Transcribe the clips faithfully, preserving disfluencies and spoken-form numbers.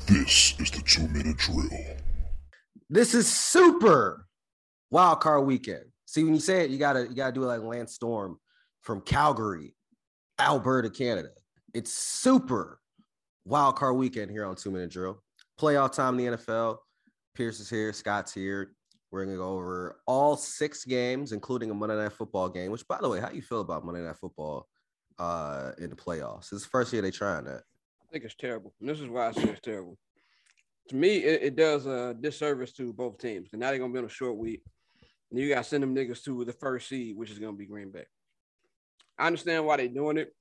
This is the two-minute drill. This is super wild card weekend. See, when you say it, you gotta you gotta do it like Lance Storm from Calgary, Alberta, Canada. It's super wild card weekend here on two-minute drill. Playoff time in the N F L. Pierce is here, Scott's here. We're gonna go over all six games, including a Monday Night Football game. Which, by the way, how you feel about Monday Night Football uh, in the playoffs? It's the first year they trying that. I think it's terrible. And this is why I say it's terrible. To me, it, it does a disservice to both teams. And now they're going to be on a short week. And you got to send them niggas to the first seed, which is going to be Green Bay. I understand why they're doing it.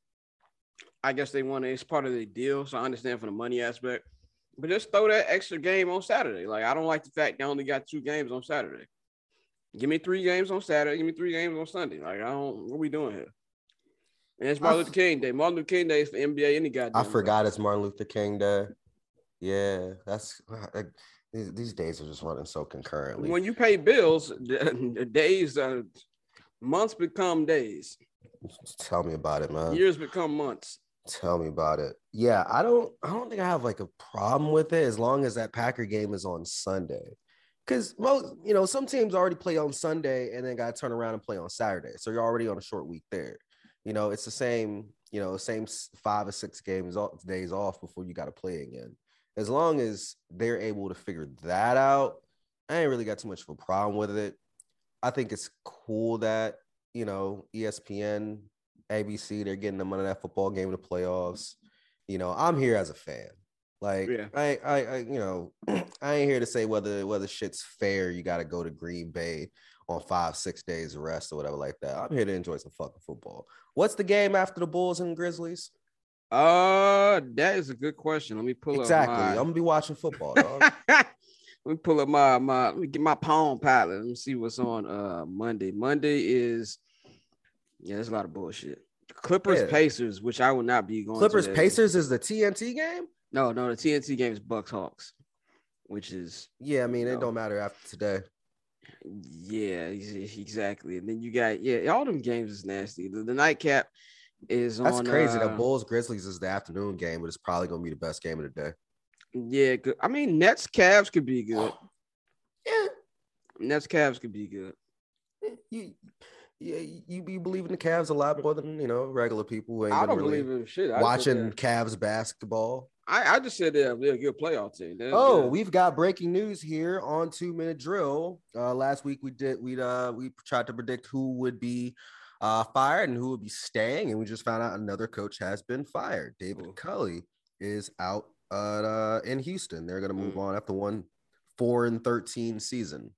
I guess they want to, it's part of the deal. So I understand from the money aspect. But just throw that extra game on Saturday. Like, I don't like the fact they only got two games on Saturday. Give me three games on Saturday. Give me three games on Sunday. Like, I don't, what are we doing here? And it's Martin Luther King Day. Martin Luther King Day is for N B A any goddamn. I forgot it's Martin Luther King Day. Yeah, that's like, these, these days are just running so concurrently. When you pay bills, the, the days, uh, months become days. Tell me about it, man. Years become months. Tell me about it. Yeah, I don't. I don't think I have like a problem with it as long as that Packer game is on Sunday. Because most, you know, some teams already play on Sunday and then got to turn around and play on Saturday, so you're already on a short week there. You know, it's the same, you know, same five or six games days off before you got to play again. As long as they're able to figure that out, I ain't really got too much of a problem with it. I think it's cool that, you know, E S P N, A B C, they're getting the Monday Night Football game in the playoffs. You know, I'm here as a fan. Like, yeah. I, I, I, you know, I ain't here to say whether whether shit's fair. You got to go to Green Bay on five, six days of rest or whatever like that. I'm here to enjoy some fucking football. What's the game after the Bulls and Grizzlies? Uh, that is a good question. Let me pull exactly. up my... I'm gonna be watching football, dog. Let me pull up my my. Let me get my Palm Pilot. Let me see what's on uh Monday. Monday is yeah, there's a lot of bullshit. Clippers yeah. Pacers, which I will not be going. Clippers to Pacers is the T N T game. No, no, the T N T game is Bucks Hawks, which is yeah. I mean, it know, don't matter after today. Yeah, exactly. And then you got yeah, all them games is nasty. The, the nightcap is That's on. That's crazy. Uh, the Bulls Grizzlies is the afternoon game, but it's probably gonna be the best game of the day. Yeah, good. I mean, Nets Cavs could be good. Yeah, Nets Cavs could be good. You, yeah, you be believing the Cavs a lot more than you know regular people. Who ain't I don't really believe in shit. I watching Cavs basketball. I, I just said they're, they're a good playoff team. They're, oh, they're... we've got breaking news here on Two Minute Drill. Uh, last week we did we uh we tried to predict who would be uh fired and who would be staying, and we just found out another coach has been fired. David Ooh. Culley is out uh in Houston. They're gonna move mm. on after one four and thirteen season.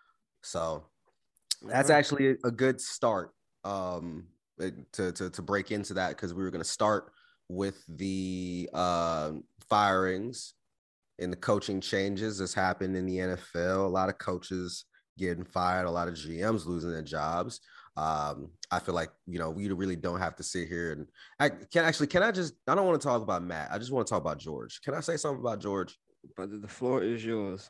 So that's mm-hmm. actually a good start um to to to break into that because we were gonna start with the uh, firings and the coaching changes that's happened in the N F L. A lot of coaches getting fired, a lot of G Ms losing their jobs. Um, I feel like, you know, we really don't have to sit here and I can actually, can I just, I don't want to talk about Matt. I just want to talk about George. Can I say something about George? But the floor is yours.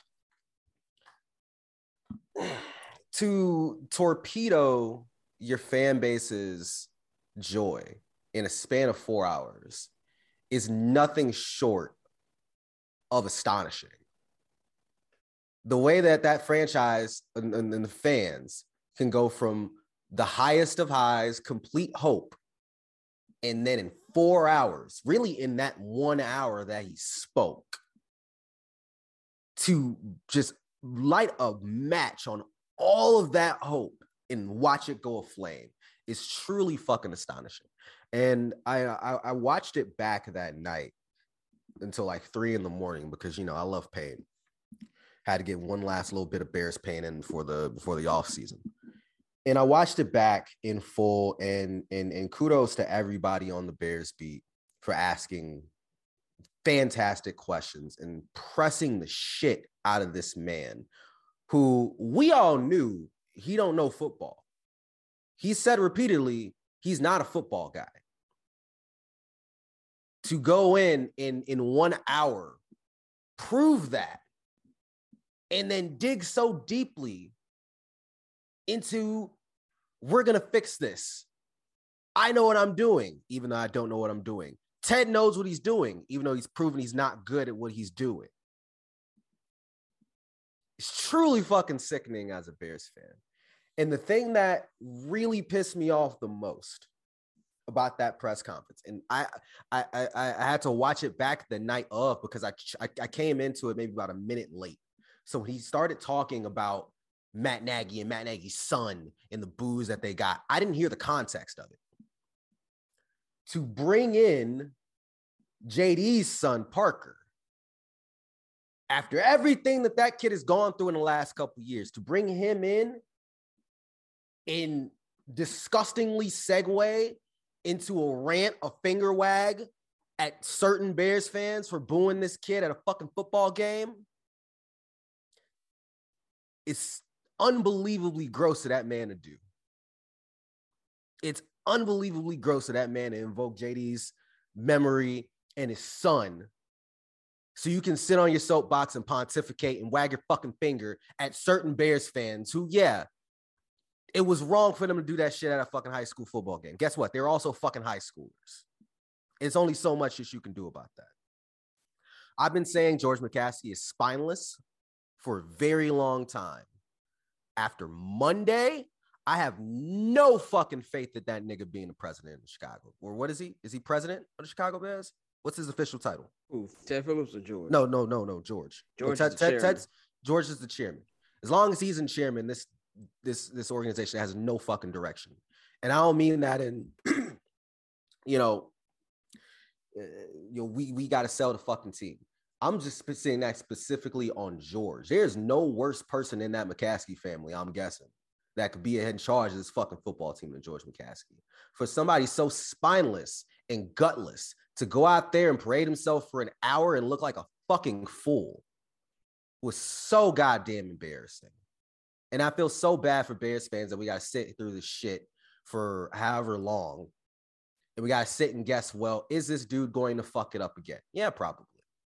To torpedo your fan base's joy in a span of four hours is nothing short of astonishing. The way that that franchise and, and, and the fans can go from the highest of highs, complete hope, and then in four hours, really in that one hour that he spoke, to just light a match on all of that hope and watch it go aflame is truly fucking astonishing. And I, I I watched it back that night until like three in the morning because, you know, I love pain. Had to get one last little bit of Bears pain in before the before the off season. And I watched it back in full, and and and kudos to everybody on the Bears beat for asking fantastic questions and pressing the shit out of this man who we all knew he don't know football. He said repeatedly he's not a football guy. To go in in in one hour, prove that, and then dig so deeply into we're going to fix this. I know what I'm doing, even though I don't know what I'm doing. Ted knows what he's doing, even though he's proven he's not good at what he's doing. It's truly fucking sickening as a Bears fan. And the thing that really pissed me off the most about that press conference, and I I I, I had to watch it back the night of because I, I I came into it maybe about a minute late. So when he started talking about Matt Nagy and Matt Nagy's son and the booze that they got, I didn't hear the context of it. To bring in J D's son, Parker, after everything that that kid has gone through in the last couple of years, to bring him in and disgustingly segue into a rant, a finger wag at certain Bears fans for booing this kid at a fucking football game, it's unbelievably gross of that man to do. It's unbelievably gross of that man to invoke J D's memory and his son so you can sit on your soapbox and pontificate and wag your fucking finger at certain Bears fans who, yeah, it was wrong for them to do that shit at a fucking high school football game. Guess what? They're also fucking high schoolers. It's only so much that you can do about that. I've been saying George McCaskey is spineless for a very long time. After Monday, I have no fucking faith that that nigga being the president of Chicago. Or what is he? Is he president of the Chicago Bears? What's his official title? Ooh, Ted Phillips or George? No, no, no, no, George. George no, is Ted, the Ted, Ted's, George is the chairman. As long as he's in chairman, this this this organization has no fucking direction. And I don't mean that in, you know, uh, you know, we we got to sell the fucking team. I'm just saying that specifically on George. There's no worse person in that McCaskey family, I'm guessing, that could be in charge of this fucking football team than George McCaskey. For somebody so spineless and gutless to go out there and parade himself for an hour and look like a fucking fool was so goddamn embarrassing. And I feel so bad for Bears fans that we got to sit through this shit for however long. And we got to sit and guess, well, is this dude going to fuck it up again? Yeah, probably.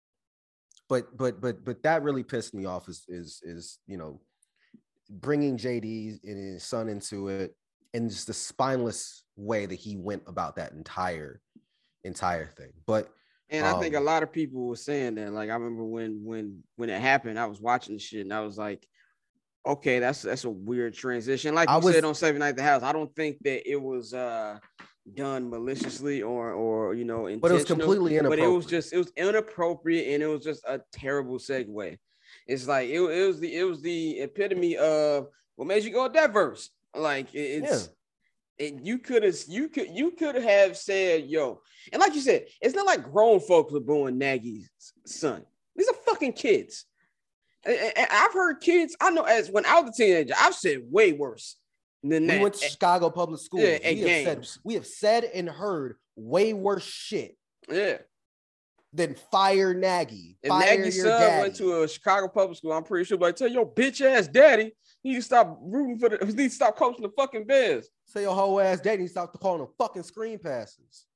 But but but but that really pissed me off is is is you know, bringing J D and his son into it and just the spineless way that he went about that entire entire thing. But and um, I think a lot of people were saying that. Like I remember when when when it happened, I was watching the shit and I was like, okay, that's that's a weird transition. Like you was, said on Saturday Night at the House, I don't think that it was uh done maliciously or or you know intentional, but it was completely inappropriate. But it was just it was inappropriate and it was just a terrible segue. It's like it, it was the it was the epitome of what made you go with that verse. Like it, it's yeah. it, you could have you could you could have said yo, and like you said, it's not like grown folks are booing Nagy's son. These are fucking kids. And, and I've heard kids. I know as when I was a teenager, I've said way worse. We that. went to Chicago public schools. Yeah, we, have said, we have said and heard way worse shit. Yeah. Than fire Nagy. If fire Nagy's your son daddy. went to a Chicago public school, I'm pretty sure like tell your bitch ass daddy he need to stop rooting for the he need to stop coaching the fucking Bears. Say your whole ass daddy needs to stop calling them fucking screen passes.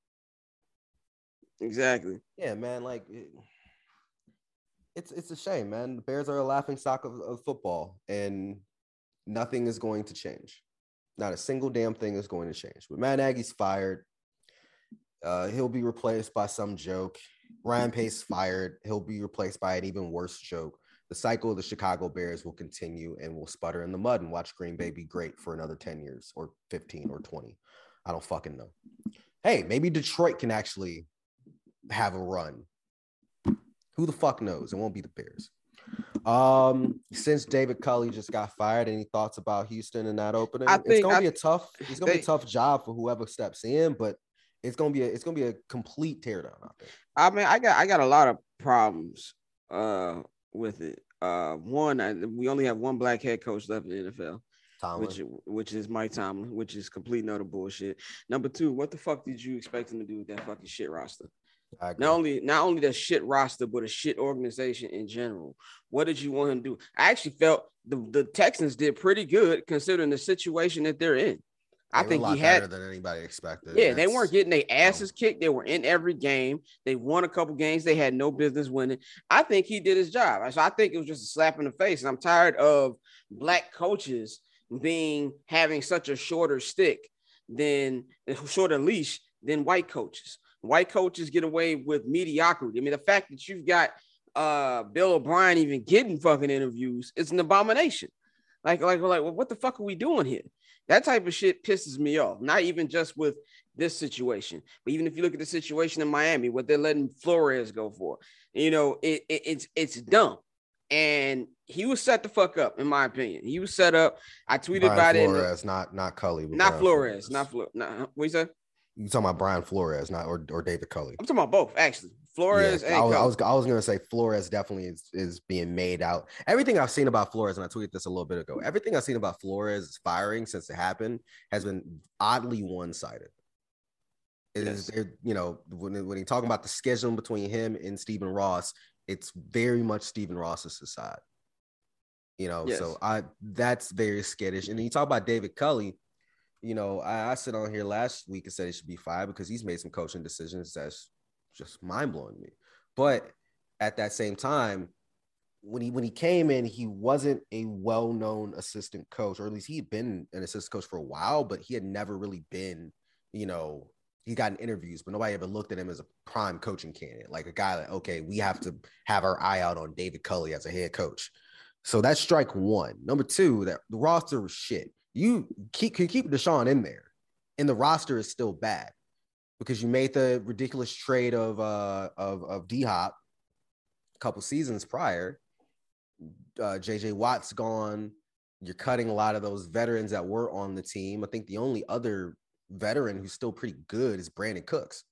Exactly. Yeah, man. Like it, it's it's a shame, man. The Bears are a laughing stock of, of football, and nothing is going to change. Not a single damn thing is going to change. But Matt Nagy's fired. Uh, he'll be replaced by some joke. Ryan Pace fired. He'll be replaced by an even worse joke. The cycle of the Chicago Bears will continue and will sputter in the mud and watch Green Bay be great for another ten years or fifteen or twenty. I don't fucking know. Hey, maybe Detroit can actually have a run. Who the fuck knows? It won't be the Bears. Um, since David Culley just got fired, any thoughts about Houston in that opening? I think it's gonna I, be a tough, it's gonna they, be a tough job for whoever steps in, but it's gonna be a it's gonna be a complete teardown out there. I mean, I got I got a lot of problems uh with it. Uh, one, I, we only have one black head coach left in the N F L. Tomlin. Which which is Mike Tomlin, which is complete and utter bullshit. Number two, what the fuck did you expect him to do with that fucking shit roster? Not only not only the shit roster, but a shit organization in general. What did you want him to do? I actually felt the, the Texans did pretty good considering the situation that they're in. I they think were a lot he had better than anybody expected. Yeah, That's, they weren't getting their asses kicked. They were in every game. They won a couple games they had no business winning. I think he did his job. So I think it was just a slap in the face. And I'm tired of black coaches being having such a shorter stick than shorter leash than white coaches. White coaches get away with mediocrity. I mean, the fact that you've got uh, Bill O'Brien even getting fucking interviews is an abomination. Like, like, like, well, what the fuck are we doing here? That type of shit pisses me off. Not even just with this situation, but even if you look at the situation in Miami, what they're letting Flores go for, you know, it, it, it's it's dumb. And he was set the fuck up, in my opinion. He was set up. I tweeted Brian about Flores, it. not not Cully. Not Brian Flores, Flores. not Flores. Not, what you say? You talking about Brian Flores, not or, or David Cully? I'm talking about both, actually. Flores yeah, and I was, Cully. I was I was gonna say Flores definitely is, is being made out. Everything I've seen about Flores, and I tweeted this a little bit ago. Everything I've seen about Flores firing since it happened has been oddly one-sided. It Yes. is, you know, when when you talking about the schism between him and Stephen Ross, it's very much Stephen Ross's side. You know, Yes. so I that's very skittish. And then you talk about David Cully. You know, I, I said on here last week and said he should be fired because he's made some coaching decisions that's just mind-blowing to me. But at that same time, when he when he came in, he wasn't a well-known assistant coach, or at least he had been an assistant coach for a while, but he had never really been, you know, he gotten interviews, but nobody ever looked at him as a prime coaching candidate, like a guy that, okay, we have to have our eye out on David Cully as a head coach. So that's strike one. Number two, that the roster was shit. You keep can keep Deshaun in there, and the roster is still bad because you made the ridiculous trade of uh of of D-Hop a couple seasons prior. Uh, J J Watt's gone. You're cutting a lot of those veterans that were on the team. I think the only other veteran who's still pretty good is Brandon Cooks.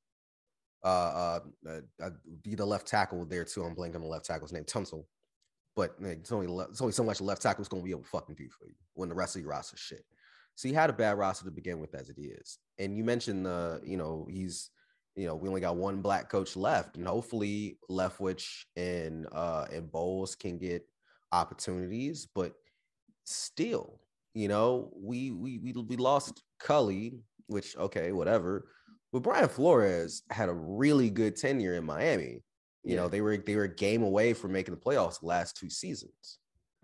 Uh, uh, uh be the left tackle there too. I'm blanking on the left tackle's name, Tunsil. But it's only it's only so much a left tackle is going to be able to fucking do for you when the rest of your roster is shit. So you had a bad roster to begin with as it is. And you mentioned the, you know, he's, you know, we only got one black coach left, and hopefully Leftwich and uh and Bowles can get opportunities, but still, you know, we we we, we lost Cully, which okay, whatever. But Brian Flores had a really good tenure in Miami. You Yeah. know, they were they were a game away from making the playoffs the last two seasons.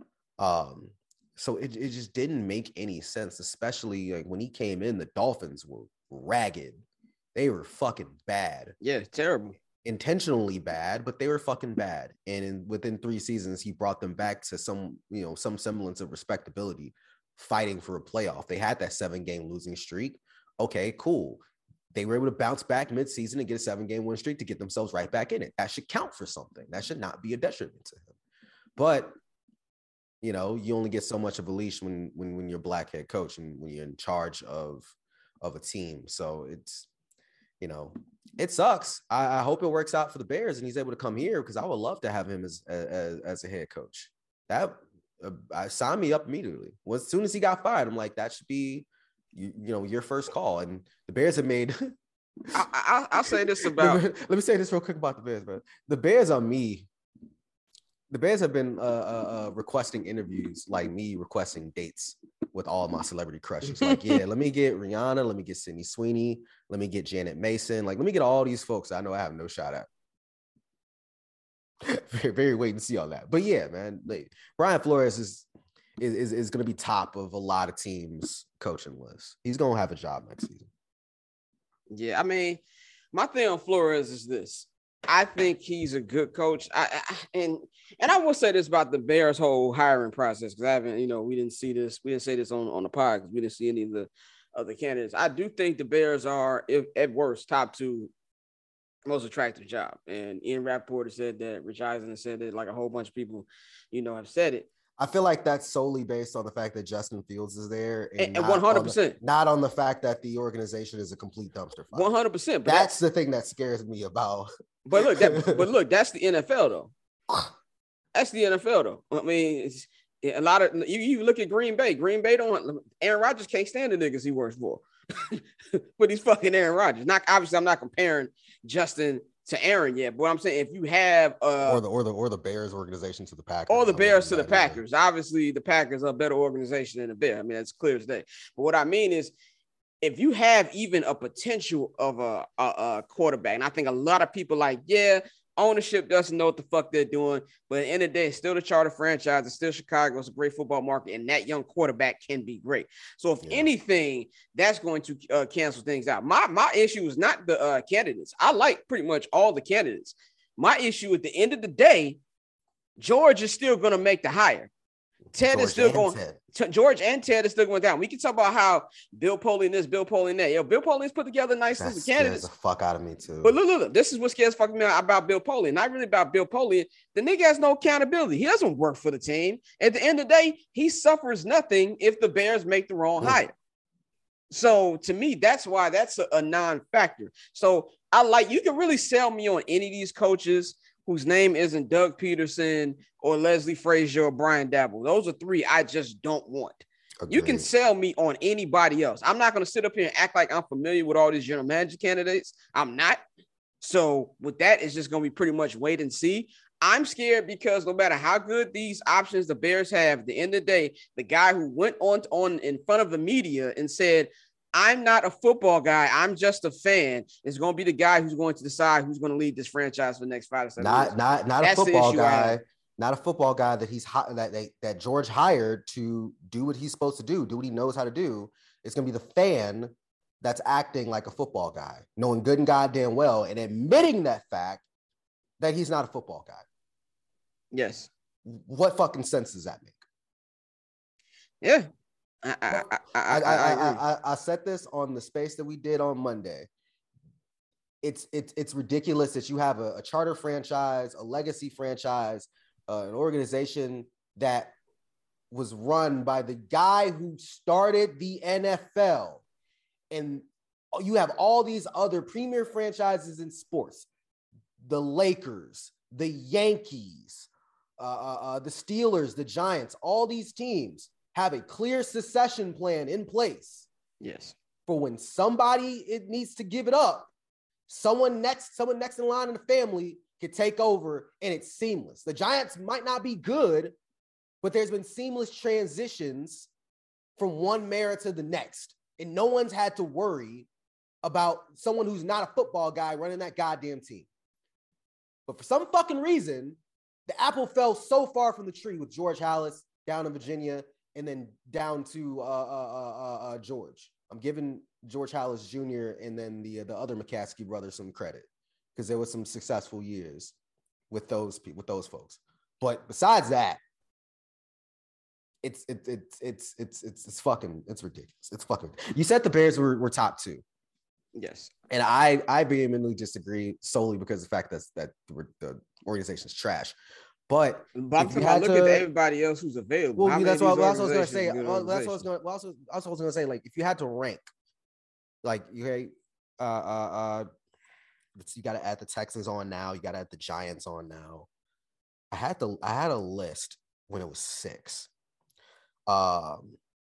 Um, so it, it just didn't make any sense, especially like when he came in, the Dolphins were ragged. They were fucking bad. Yeah, terrible. Intentionally bad, but they were fucking bad. And in, within three seasons, he brought them back to some, you know, some semblance of respectability, fighting for a playoff. They had that seven-game losing streak. Okay, cool. They were able to bounce back mid-season and get a seven-game win streak to get themselves right back in it. That should count for something. That should not be a detriment to him. But, you know, you only get so much of a leash when when when you're black head coach and when you're in charge of of a team. So it's, you know, it sucks. I, I hope it works out for the Bears and he's able to come here because I would love to have him as as, as a head coach. That uh, I signed me up immediately. Well, as soon as he got fired, I'm like, that should be, you, you know, your first call. And the Bears have made. I, I, I'll say this about. Let me say this real quick about the Bears, bro. The Bears are me. The Bears have been uh, uh, uh, requesting interviews, like me requesting dates with all my celebrity crushes. Like, yeah, let me get Rihanna, let me get Sydney Sweeney, let me get Janet Mason. Like, let me get all these folks I know I have no shot at. very, very wait and see on that. But yeah, man, like, Brian Flores is is is, is going to be top of a lot of teams' coaching lists. He's going to have a job next season. Yeah, I mean, my thing on Flores is this. I think he's a good coach. I, I and and I will say this about the Bears' whole hiring process because I haven't, you know, we didn't see this. We didn't say this on, on the pod because we didn't see any of the other candidates. I do think the Bears are, if at worst, top two most attractive job. And Ian Rappaport has said that. Rich Eisen has said that. Like a whole bunch of people, you know, have said it. I feel like that's solely based on the fact that Justin Fields is there, and, and one hundred percent, not on the fact that the organization is a complete dumpster fire. one hundred percent. That's the thing that scares me about. But look, that, but look, that's the N F L though. That's the N F L though. I mean, it's, a lot of you, you look at Green Bay. Green Bay don't. Aaron Rodgers can't stand the niggas he works for, but he's fucking Aaron Rodgers. Not obviously, I'm not comparing Justin to Aaron yet, but what I'm saying, if you have uh, or the or the or the Bears organization to the Packers, or the Bears to the Packers, obviously the Packers are a better organization than the Bears. I mean, that's clear as day. But what I mean is, if you have even a potential of a, a, a quarterback, and I think a lot of people like, yeah, Ownership doesn't know what the fuck they're doing, but at the end of the day, it's still the charter franchise. It's still Chicago. It's a great football market, and that young quarterback can be great. So if yeah. anything, that's going to uh, cancel things out. My my issue is not the uh, candidates. I like pretty much all the candidates. My issue at the end of the day, George is still going to make the hire. Ted George is still going. Ted. George and Ted is still going down. We can talk about how Bill Polian this, Bill Polian that. Yo, Bill Polian's put together a nice list of candidates. That scares the fuck out of me too. But look, look, look, this is what scares fucking me about Bill Polian. Not really about Bill Polian. The nigga has no accountability. He doesn't work for the team. At the end of the day, he suffers nothing if the Bears make the wrong mm. hire. So to me, that's why that's a, a non-factor. So I like, you can really sell me on any of these coaches whose name isn't Doug Peterson or Leslie Frazier or Brian Dabble. Those are three I just don't want. Agreed. You can sell me on anybody else. I'm not going to sit up here and act like I'm familiar with all these general manager candidates. I'm not. So with that, it's just going to be pretty much wait and see. I'm scared because no matter how good these options the Bears have, at the end of the day, the guy who went on, on in front of the media and said, I'm not a football guy, I'm just a fan, is going to be the guy who's going to decide who's going to lead this franchise for the next five to seven not, years. Not, not a football guy, not a football guy that he's that they, that George hired to do what he's supposed to do, do what he knows how to do. It's going to be the fan that's acting like a football guy, knowing good and goddamn well and admitting that fact that he's not a football guy. Yes. What fucking sense does that make? Yeah. I I I, I, I, I, I, I said this on the space that we did on Monday. It's it's it's ridiculous that you have a, a charter franchise, a legacy franchise, uh, an organization that was run by the guy who started the N F L, and you have all these other premier franchises in sports, the Lakers, the Yankees, uh, uh, uh, the Steelers, the Giants, all these teams have a clear succession plan in place. Yes. For when somebody it needs to give it up, someone next, someone next in line in the family can take over and it's seamless. The Giants might not be good, but there's been seamless transitions from one mayor to the next. And no one's had to worry about someone who's not a football guy running that goddamn team. But for some fucking reason, the apple fell so far from the tree with George Halas down in Virginia and then down to uh, uh, uh, uh, George. I'm giving George Halas Junior and then the the other McCaskey brothers some credit because there was some successful years with those people, with those folks. But besides that, it's it's it's it's it's it's it's fucking it's ridiculous. It's fucking. You said the Bears were, were top two. Yes, and I I vehemently disagree solely because of the fact that that the organization's trash. But, but if you had look to, at everybody else who's available. Well, that's what, what I was going to say. Well, that's what I was going. Well, also, also was going to say, like, if you had to rank, like, you, uh, uh, uh, you got to add the Texans on now. You got to add the Giants on now. I had to. I had a list when it was six. Um,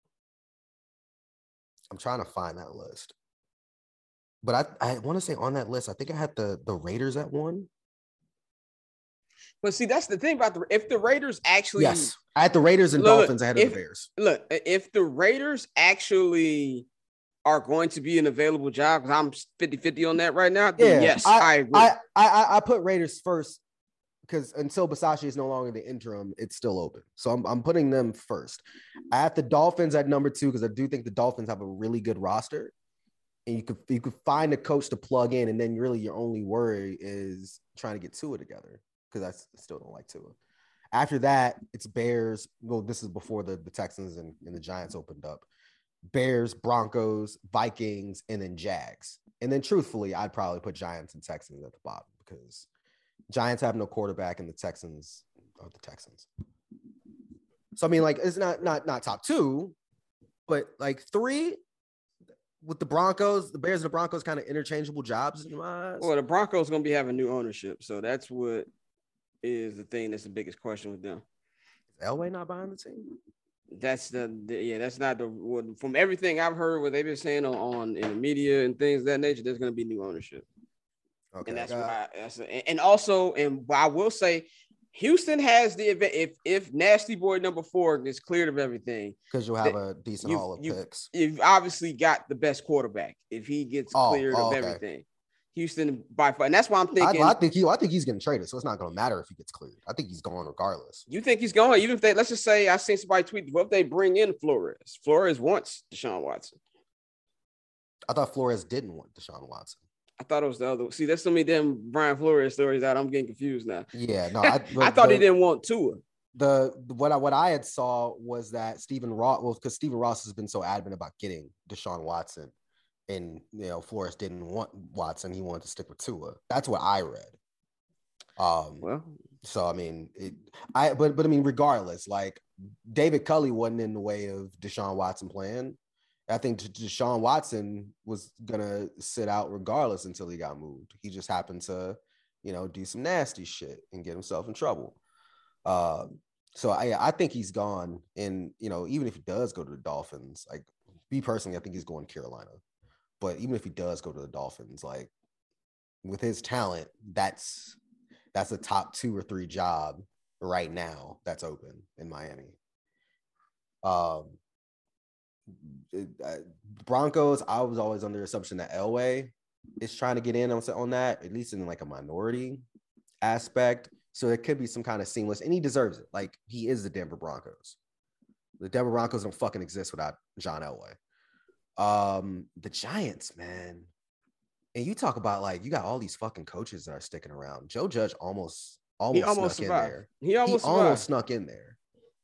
I'm trying to find that list, but I I want to say on that list, I think I had the the Raiders at one. But see, that's the thing about the if the Raiders actually yes, I had the Raiders and look, Dolphins ahead if, of the Bears. Look, if the Raiders actually are going to be an available job, because I'm fifty-fifty on that right now, then yeah, yes, I, I agree. I, I I put Raiders first because until Bisaccia is no longer the interim, it's still open. So I'm I'm putting them first. I have the Dolphins at number two because I do think the Dolphins have a really good roster, and you could you could find a coach to plug in, and then really your only worry is trying to get Tua together. Because I still don't like Tua. After that, it's Bears. Well, this is before the, the Texans and, and the Giants opened up. Bears, Broncos, Vikings, and then Jags. And then truthfully, I'd probably put Giants and Texans at the bottom because Giants have no quarterback and the Texans are the Texans. So, I mean, like, it's not not not top two, but like three with the Broncos, the Bears and the Broncos kind of interchangeable jobs in my eyes. Well, the Broncos going to be having new ownership. So that's what is the thing that's the biggest question with them. Is Elway not behind the team? That's the, the yeah, that's not the what, from everything I've heard what they've been saying on, on in the media and things of that nature, there's going to be new ownership. Okay. And that's uh, why that's a, and also, and I will say Houston has the event if if Nasty Boy number four gets cleared of everything. Because you'll have a decent haul of you, picks. You've obviously got the best quarterback if he gets oh, cleared oh, of okay. everything. Houston by far, and that's why I'm thinking. I, I think he, I think he's getting traded, so it's not going to matter if he gets cleared. I think he's going regardless. You think he's going? Even if they, let's just say, I seen somebody tweet, what if they bring in Flores? Flores wants Deshaun Watson. I thought Flores didn't want Deshaun Watson. I thought it was the other. See, there's so many damn Brian Flores stories out. I'm getting confused now. Yeah, no, I, I thought the, he didn't want Tua. The what I what I had saw was that Stephen Ross, well, because Stephen Ross has been so adamant about getting Deshaun Watson. And you know, Flores didn't want Watson; he wanted to stick with Tua. That's what I read. Um, well, so I mean, it, I but but I mean, regardless, like David Culley wasn't in the way of Deshaun Watson playing. I think Deshaun Watson was gonna sit out regardless until he got moved. He just happened to, you know, do some nasty shit and get himself in trouble. Um, so I I think he's gone. And you know, even if he does go to the Dolphins, like me personally, I think he's going to Carolina. But even if he does go to the Dolphins, like with his talent, that's that's a top two or three job right now that's open in Miami. Um, it, uh, Broncos, I was always under the assumption that Elway is trying to get in on, on that, at least in like a minority aspect. So it could be some kind of seamless, and he deserves it. Like he is the Denver Broncos. The Denver Broncos don't fucking exist without John Elway. Um, the Giants, man. And you talk about like you got all these fucking coaches that are sticking around. Joe Judge almost almost, he almost snuck survived. in there. He almost, he almost snuck in there.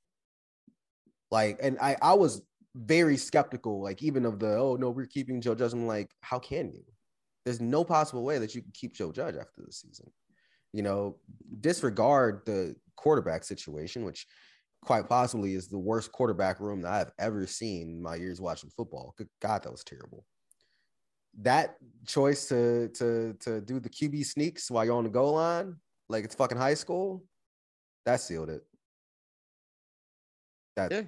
Like, and I I was very skeptical, like even of the oh no, we're keeping Joe Judge. I'm like, how can you? There's no possible way that you can keep Joe Judge after the season. You know, disregard the quarterback situation, which quite possibly is the worst quarterback room that I've ever seen in my years watching football. Good God, that was terrible. That choice to to to do the Q B sneaks while you're on the goal line, like it's fucking high school, that sealed it. That yeah.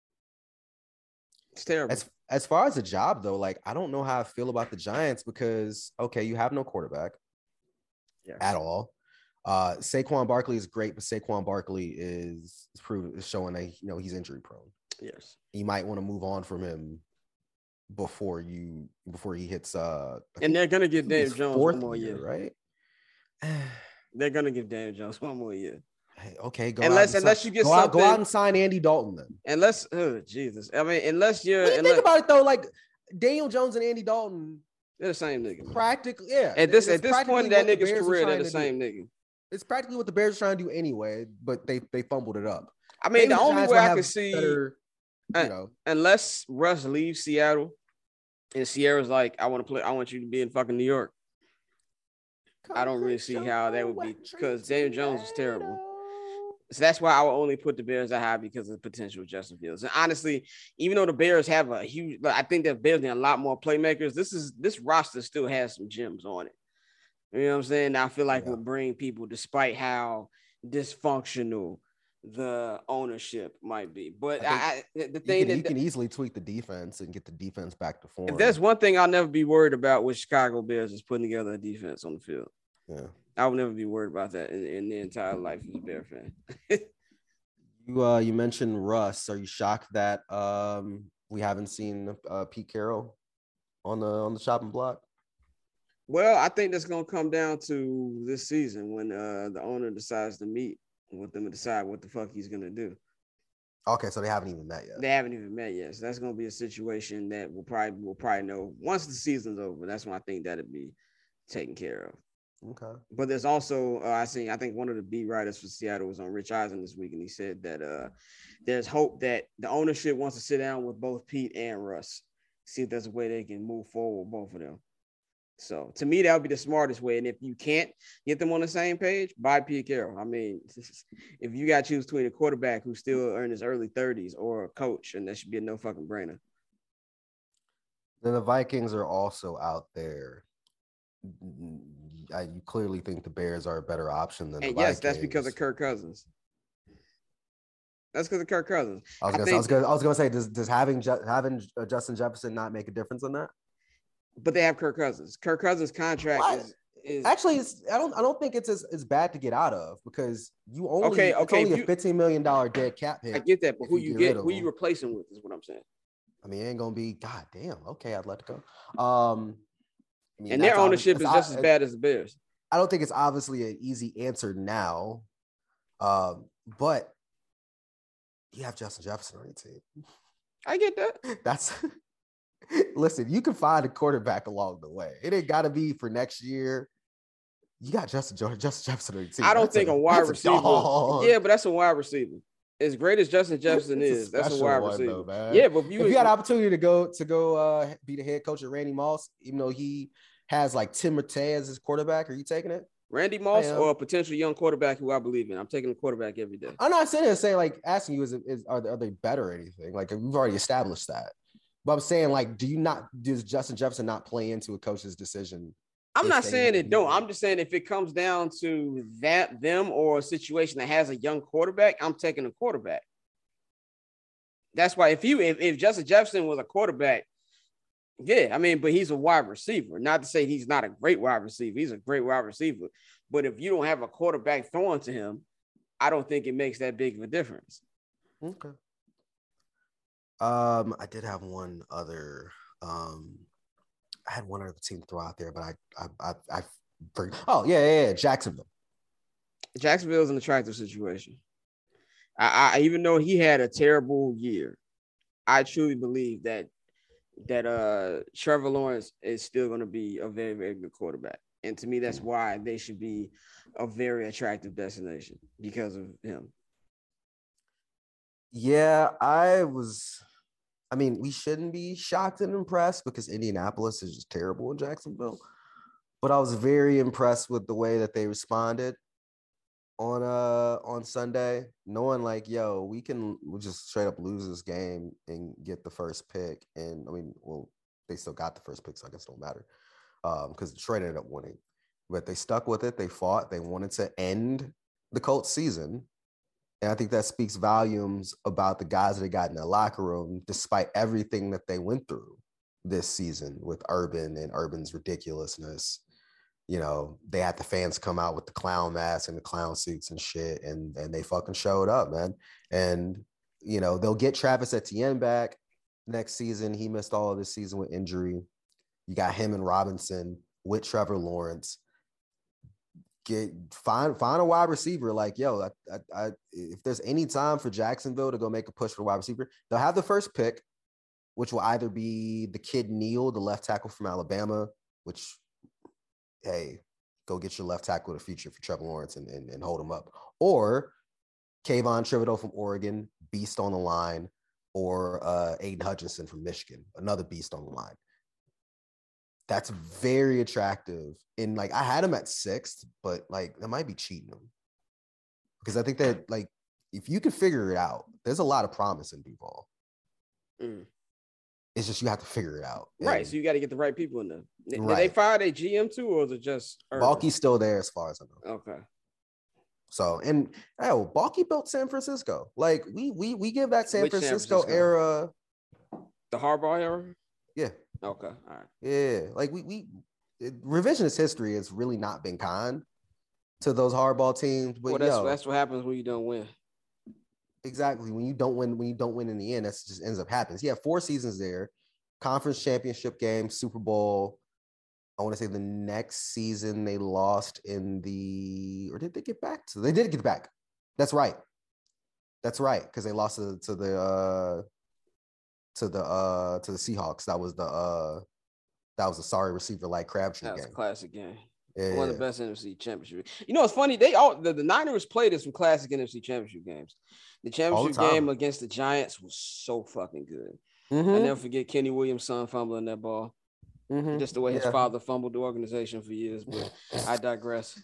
It's terrible. As as far as the job though, like I don't know how I feel about the Giants because okay, you have no quarterback yeah. at all. Uh, Saquon Barkley is great, but Saquon Barkley is, is proven is showing that you know he's injury prone. Yes, you might want to move on from him before you before he hits. Uh, and they're gonna give Daniel Jones one more year, year, right? They're gonna give Daniel Jones one more year. Hey, okay, go unless out unless sign, you get go something, out, go out and sign Andy Dalton then. Unless, oh Jesus, I mean, unless you're. When you unless, think about it though, like Daniel Jones and Andy Dalton, they're the same nigga. Practically, yeah. At this at this point in that nigga's career, they're the same do. nigga. It's practically what the Bears are trying to do anyway, but they they fumbled it up. I mean, Maybe the only way I can see, better, you uh, know, unless Russ leaves Seattle, and Sierra's like, I want to play, I want you to be in fucking New York. I don't really see how that would be because Daniel Jones is terrible. So that's why I will only put the Bears at high because of the potential of Justin Fields. And honestly, even though the Bears have a huge, I think that Bears need a lot more playmakers. This is this roster still has some gems on it. You know what I'm saying? I feel like yeah. we'll bring people despite how dysfunctional the ownership might be. But I, I the thing you can, that you can easily tweak the defense and get the defense back to form. If there's one thing I'll never be worried about with Chicago Bears is putting together a defense on the field. Yeah. I will never be worried about that in, in the entire life of a Bear fan. you uh you mentioned Russ. Are you shocked that um we haven't seen uh, Pete Carroll on the on the chopping block? Well, I think that's gonna come down to this season when uh the owner decides to meet with them and decide what the fuck he's gonna do. Okay, so they haven't even met yet. They haven't even met yet. So that's gonna be a situation that we'll probably we'll probably know once the season's over. That's when I think that'll be taken care of. Okay. But there's also uh, I seen I think one of the beat writers for Seattle was on Rich Eisen this week, and he said that uh, there's hope that the ownership wants to sit down with both Pete and Russ, see if there's a way they can move forward with both of them. So to me, that would be the smartest way. And if you can't get them on the same page, buy Pete Carroll. I mean, if you got to choose between a quarterback who's still in his early thirties or a coach, and that should be a no fucking brainer. Then the Vikings are also out there. I, you clearly think the Bears are a better option than and the yes, Vikings. that's because of Kirk Cousins. That's because of Kirk Cousins. I was gonna, I, say, think, I was gonna, I was gonna say, does does having having Justin Jefferson not make a difference in that? But they have Kirk Cousins. Kirk Cousins' contract what? is, is actually. It's, I don't. I don't think it's as, as bad to get out of because you only okay. Okay, it's only you, a fifteen million dollar dead cap hit. I get that, but who you get, get who you replace him with is what I'm saying. I mean, it ain't gonna be. God damn. Okay, I'd let it go. Um. mean, and their ownership obvious, is just as bad as the Bears. I don't think it's obviously an easy answer now, um, but you have Justin Jefferson on your team. I get that. That's listen. You can find a quarterback along the way. It ain't got to be for next year. You got Justin Justin Jefferson on your team. I don't that's think a, a wide receiver. A yeah, but that's a wide receiver. As great as Justin Jefferson is, a that's a wide receiver. Though, yeah, but if you, if you had an opportunity to go to go uh, be the head coach of Randy Moss, even though he has like Tim Rattay as his quarterback, are you taking it? Randy Moss or a potential young quarterback who I believe in? I'm taking a quarterback every day. I'm not saying saying like asking you is, is are they, are they better or anything? Like we've already established that. But I'm saying like, do you not does Justin Jefferson not play into a coach's decision? I'm not saying it don't. I'm just saying if it comes down to that them or a situation that has a young quarterback, I'm taking a quarterback. That's why if you if, if Justin Jefferson was a quarterback, yeah, I mean, but he's a wide receiver. Not to say he's not a great wide receiver. He's a great wide receiver. But if you don't have a quarterback throwing to him, I don't think it makes that big of a difference. Okay. Um, I did have one other. Um, I had one other team to throw out there, but I, I, I, I forgot. Oh yeah, yeah, yeah, Jacksonville. Jacksonville is an attractive situation. I, I even though he had a terrible year, I truly believe that that uh Trevor Lawrence is still going to be a very, very good quarterback. And to me, that's why they should be a very attractive destination because of him. Yeah, I was, I mean, we shouldn't be shocked and impressed because Indianapolis is just terrible in Jacksonville. But I was very impressed with the way that they responded on uh on Sunday, knowing like, yo, we can we'll just straight up lose this game and get the first pick. And I mean, well, they still got the first pick, so I guess it don't matter. Um, because Detroit ended up winning. But they stuck with it, they fought, they wanted to end the Colts season. And I think that speaks volumes about the guys that they got in the locker room, despite everything that they went through this season with Urban and Urban's ridiculousness. You know, they had the fans come out with the clown masks and the clown suits and shit, and, and they fucking showed up, man. And, you know, they'll get Travis Etienne back next season. He missed all of this season with injury. You got him and Robinson with Trevor Lawrence. Get find find a wide receiver. Like, yo, I, I, I, if there's any time for Jacksonville to go make a push for a wide receiver, they'll have the first pick, which will either be the kid Neal, the left tackle from Alabama, which, hey, go get your left tackle of the future for Trevor Lawrence and, and, and hold him up. Or Kayvon Thibodeaux from Oregon, beast on the line, or uh, Aiden Hutchinson from Michigan, another beast on the line. That's very attractive. And like, I had him at sixth, but like, that might be cheating him. Because I think that like, if you can figure it out, there's a lot of promise in B-ball. Mm. It's just you have to figure it out. Right. And, so you got to get the right people in there. Did right. they fire their G M too, or is it just Urban? Balky's still there as far as I know. Okay. So, and oh, Balky built San Francisco. Like we we we give that San, Which Francisco, San Francisco era. The Harbaugh era? Yeah. Okay. All right. Yeah. Like we we it, revisionist history has really not been kind to those hardball teams. But well, that's, yo, that's what happens when you don't win. Exactly. When you don't win, when you don't win in the end, that's just ends up happening. He had four seasons there, conference championship game, Super Bowl. I want to say the next season they lost in the, or did they get back to? They did get back. That's right. That's right. Because they lost to, to the uh, to the uh, to the Seahawks. That was the uh, that was a sorry receiver like Crabtree game. That was a classic game. Yeah. One of the best N F C championship. You know, it's funny. They all the, the Niners played in some classic N F C championship games. The championship the game against the Giants was so fucking good. Mm-hmm. I never forget Kenny Williams' son fumbling that ball. Mm-hmm. Just the way his yeah. father fumbled the organization for years. But I digress.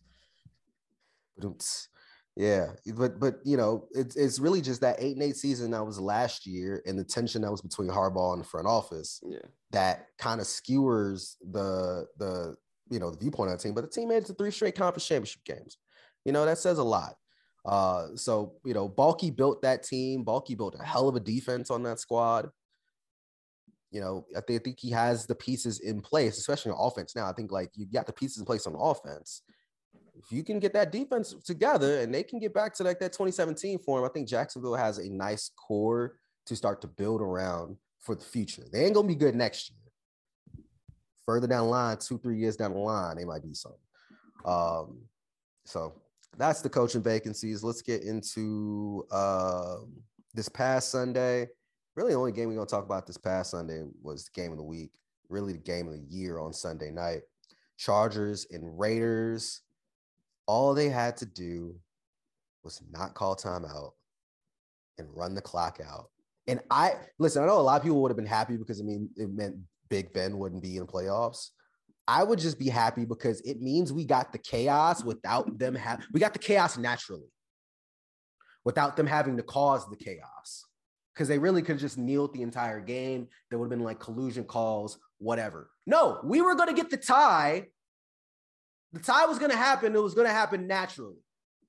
Yeah, but but you know, it's it's really just that eight and eight season that was last year, and the tension that was between Harbaugh and the front office. Yeah, that kind of skewers the the. you know, the viewpoint of the team, but the team made it to three straight conference championship games. You know, that says a lot. Uh, so, you know, Balky built that team. Balky built a hell of a defense on that squad. You know, I think, I think he has the pieces in place, especially on offense now. I think, like, you got the pieces in place on offense. If you can get that defense together and they can get back to, like, that twenty seventeen form, I think Jacksonville has a nice core to start to build around for the future. They ain't going to be good next year. further down the line, two, three years down the line, they might be something. Um, so that's the coaching vacancies. Let's get into uh, this past Sunday. Really, the only game we're going to talk about this past Sunday was the game of the week, really the game of the year on Sunday night. Chargers and Raiders, all they had to do was not call timeout and run the clock out. And I, listen, I know a lot of people would have been happy because, I mean, it meant Big Ben wouldn't be in the playoffs. I would just be happy because it means we got the chaos without them have we got the chaos naturally without them having to cause the chaos, because they really could have just kneeled the entire game. There would have been like collusion calls, whatever. No, we were going to get the tie. The tie was going to happen. It was going to happen naturally.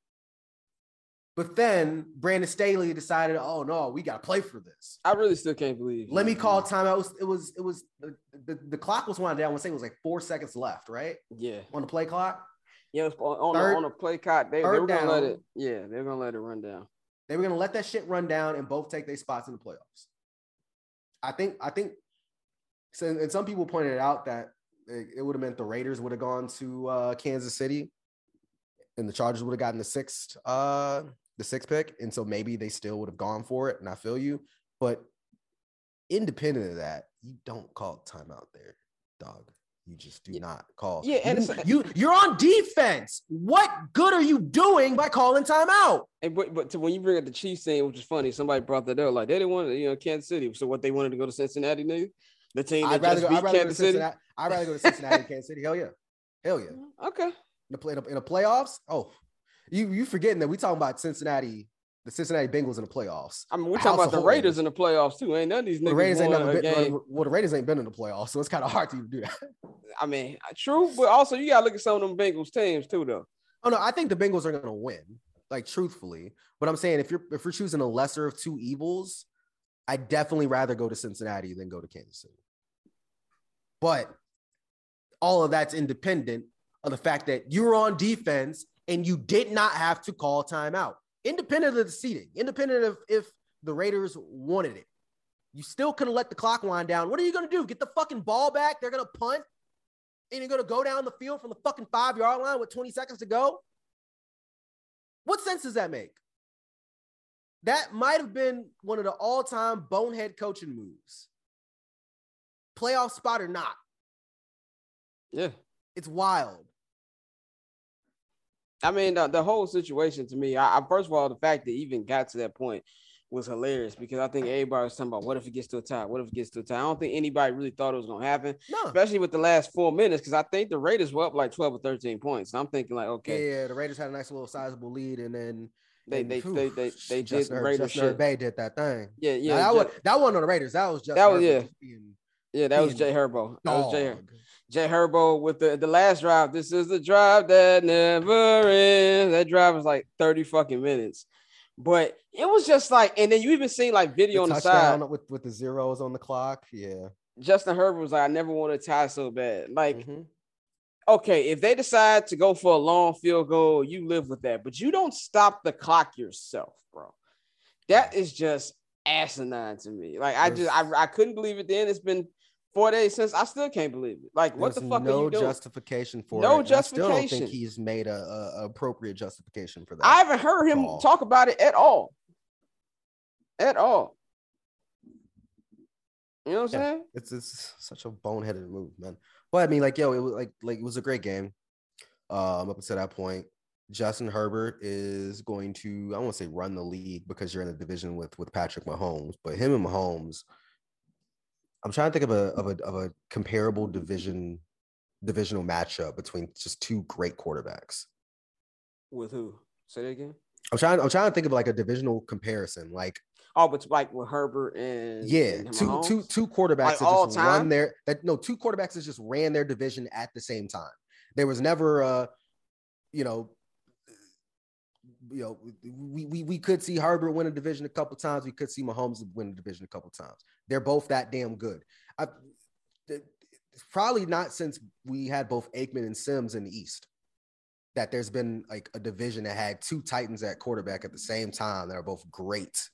But then Brandon Staley decided, oh no, we got to play for this. I really still can't believe. Let me call timeout. It was, it was, it was the, the, the clock was wound down. I want to say it was like four seconds left, right? Yeah. On the play clock. Yeah, it was on, Third, on, the, on the play clock. They, they were going to let it. Yeah, they were going to let it run down. They were going to let that shit run down and both take their spots in the playoffs. I think, I think, so, and some people pointed out that it, it would have meant the Raiders would have gone to uh, Kansas City and the Chargers would have gotten the sixth, uh, the sixth pick. And so maybe they still would have gone for it. And I feel you, but independent of that, you don't call timeout there, dog. You just do yeah. not call. Yeah, and you, you you're on defense. What good are you doing by calling timeout? And but, but to, when you bring up the Chiefs thing, which is funny, somebody brought that up. Like they didn't want to, you know, Kansas City. So what, they wanted to go to Cincinnati, nigga? The team that I'd rather just go, beat I'd rather Kansas go to City. Cincinnati. I'd rather go to Cincinnati, Kansas City. Hell yeah, hell yeah. Okay. In the play in the playoffs. Oh, you you forgetting that we talking about Cincinnati. The Cincinnati Bengals in the playoffs. I mean, we're talking about the Raiders in the playoffs too. Ain't none of these niggas the Raiders ain't never been. Game. Well, the Raiders ain't been in the playoffs, so it's kind of hard to even do that. I mean, true, but also you gotta look at some of them Bengals teams too, though. Oh no, I think the Bengals are gonna win. Like truthfully, but I'm saying if you're if you're choosing a lesser of two evils, I'd definitely rather go to Cincinnati than go to Kansas City. But all of that's independent of the fact that you're on defense and you did not have to call timeout. Independent of the seeding, independent of if the Raiders wanted it, you still couldn't let the clock wind down. What are you going to do? Get the fucking ball back? They're going to punt and you're going to go down the field from the fucking five-yard line with twenty seconds to go? What sense does that make? That might have been one of the all-time bonehead coaching moves. Playoff spot or not. Yeah. It's wild. I mean, the, the whole situation to me, I, I first of all, the fact that it even got to that point was hilarious because I think everybody was talking about what if it gets to a tie? What if it gets to a tie? I don't think anybody really thought it was going to happen, no. Especially with the last four minutes because I think the Raiders were up like twelve or thirteen points. I'm thinking like, okay. Yeah, the Raiders had a nice little sizable lead and then they and, they, whew, they they they did the Raiders Justin shit. Bay did that thing. Yeah, yeah. Now, that, just, was, that wasn't on the Raiders. That was just that was Herbert yeah. Being, yeah, that was being Jay Herbo. That was Jay, dog. Jay Herbo with the, the last drive. This is the drive that never ends. That drive was like thirty fucking minutes. But it was just like, and then you even seen like video the on the side with, with the zeros on the clock. Yeah. Justin Herbert was like, I never want to tie so bad. Like, mm-hmm. okay, if they decide to go for a long field goal, you live with that. But you don't stop the clock yourself, bro. That is just asinine to me. Like, I just, I, I couldn't believe it then. It's been four days since. I still can't believe it. Like, what the fuck no are you doing? No justification for no it. justification. I still don't think he's made a, a, a appropriate justification for that. I haven't heard him ball. talk about it at all. At all. You know what I'm yeah, saying? It's it's such a boneheaded move, man. But I mean, like, yo, it was like like it was a great game. Um, up until that point, Justin Herbert is going to, I won't say run the league because you're in a division with with Patrick Mahomes, but him and Mahomes. I'm trying to think of a of a of a comparable division divisional matchup between just two great quarterbacks. With who? Say that again. I'm trying. I'm trying to think of like a divisional comparison, like oh, but like with Herbert and yeah, and two Mahomes? two two quarterbacks like that all just time? run their that no two quarterbacks that just ran their division at the same time. There was never a, you know, you know, we we we could see Herbert win a division a couple times. We could see Mahomes win a division a couple times. They're both that damn good. I, it's probably not since we had both Aikman and Sims in the East that there's been like a division that had two Titans at quarterback at the same time that are both great.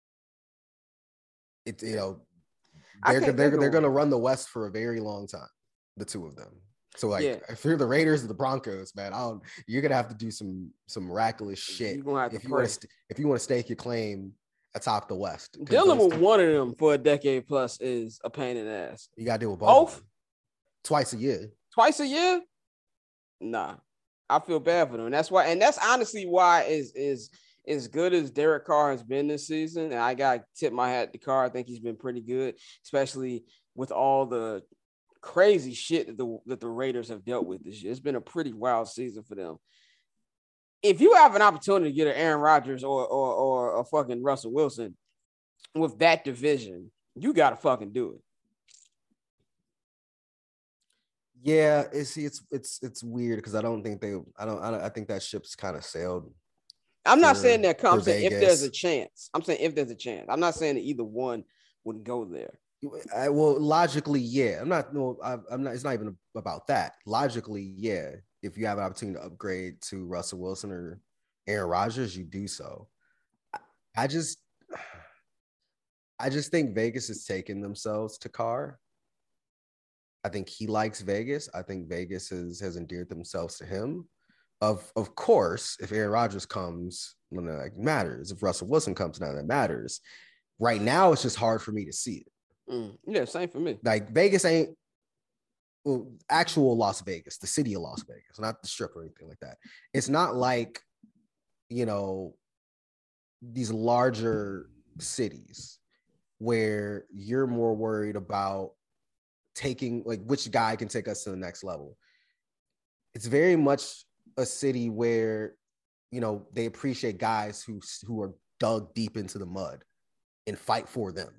It, you know, they're they're, they're going to run the West for a very long time. the two of them. So like Yeah. if you're the Raiders or the Broncos, man, I don't you're gonna have to do some some miraculous shit You're gonna have to if you pray. want to st- if you want to stake your claim atop the West. 'Cause Dealing those with two- one of them for a decade plus is a pain in the ass. you gotta deal with both, Both? of them. Twice a year. Twice a year? Nah, I feel bad for them. That's why, and that's honestly why is is as good as Derek Carr has been this season. And I got to tip my hat to Carr. I think he's been pretty good, especially with all the crazy shit that the that the Raiders have dealt with this year. It's been a pretty wild season for them. If you have an opportunity to get an Aaron Rodgers or or or a fucking Russell Wilson with that division, you gotta fucking do it. Yeah, it's it's it's it's weird because I don't think they I don't I, don't, I think that ship's kind of sailed. I'm not for- saying that for I'm saying if Vegas. there's a chance. I'm saying if there's a chance. I'm not saying that either one would go there. I, well, logically, yeah. I'm not. No, I, I'm not. It's not even about that. Logically, yeah. If you have an opportunity to upgrade to Russell Wilson or Aaron Rodgers, you do so. I, I just, I just think Vegas is taking themselves to Carr. I think he likes Vegas. I think Vegas has has endeared themselves to him. Of of course, if Aaron Rodgers comes, then that matters. If Russell Wilson comes, now that matters. Right now, it's just hard for me to see it. Mm, yeah, same for me. Like Vegas ain't well, actual Las Vegas, the city of Las Vegas, not the strip or anything like that. It's not like, you know, these larger cities where you're more worried about taking, like, which guy can take us to the next level. It's very much a city where, you know, they appreciate guys who who are dug deep into the mud and fight for them.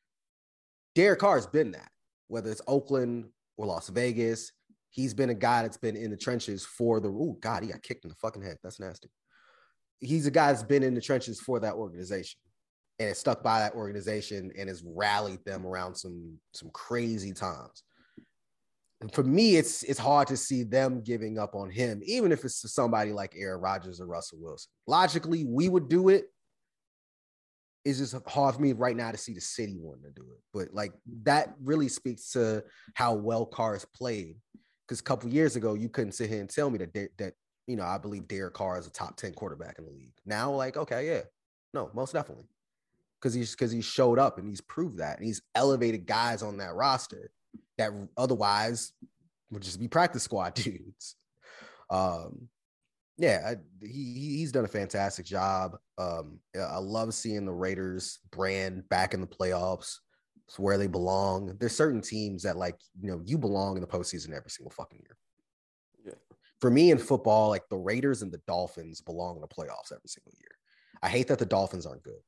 Derek Carr has been that, whether it's Oakland or Las Vegas. He's been a guy that's been in the trenches for the, oh God, he got kicked in the fucking head. That's nasty. He's a guy that's been in the trenches for that organization and has stuck by that organization and has rallied them around some, some crazy times. And for me, it's it's hard to see them giving up on him, even if it's to somebody like Aaron Rodgers or Russell Wilson. Logically, we would do it. It's just hard for me right now to see the city wanting to do it. But like that really speaks to how well Carr has played. Because a couple years ago, you couldn't sit here and tell me that that you know I believe Derek Carr is a top ten quarterback in the league. Now, like, okay, yeah, no, most definitely, because he's because he showed up and he's proved that, and he's elevated guys on that roster that otherwise would just be practice squad dudes. Um, Yeah, I, he he's done a fantastic job. Um, I love seeing the Raiders brand back in the playoffs. It's where they belong. There's certain teams that, like, you know, you belong in the postseason every single fucking year. Yeah. For me in football, like the Raiders and the Dolphins belong in the playoffs every single year. I hate that the Dolphins aren't good.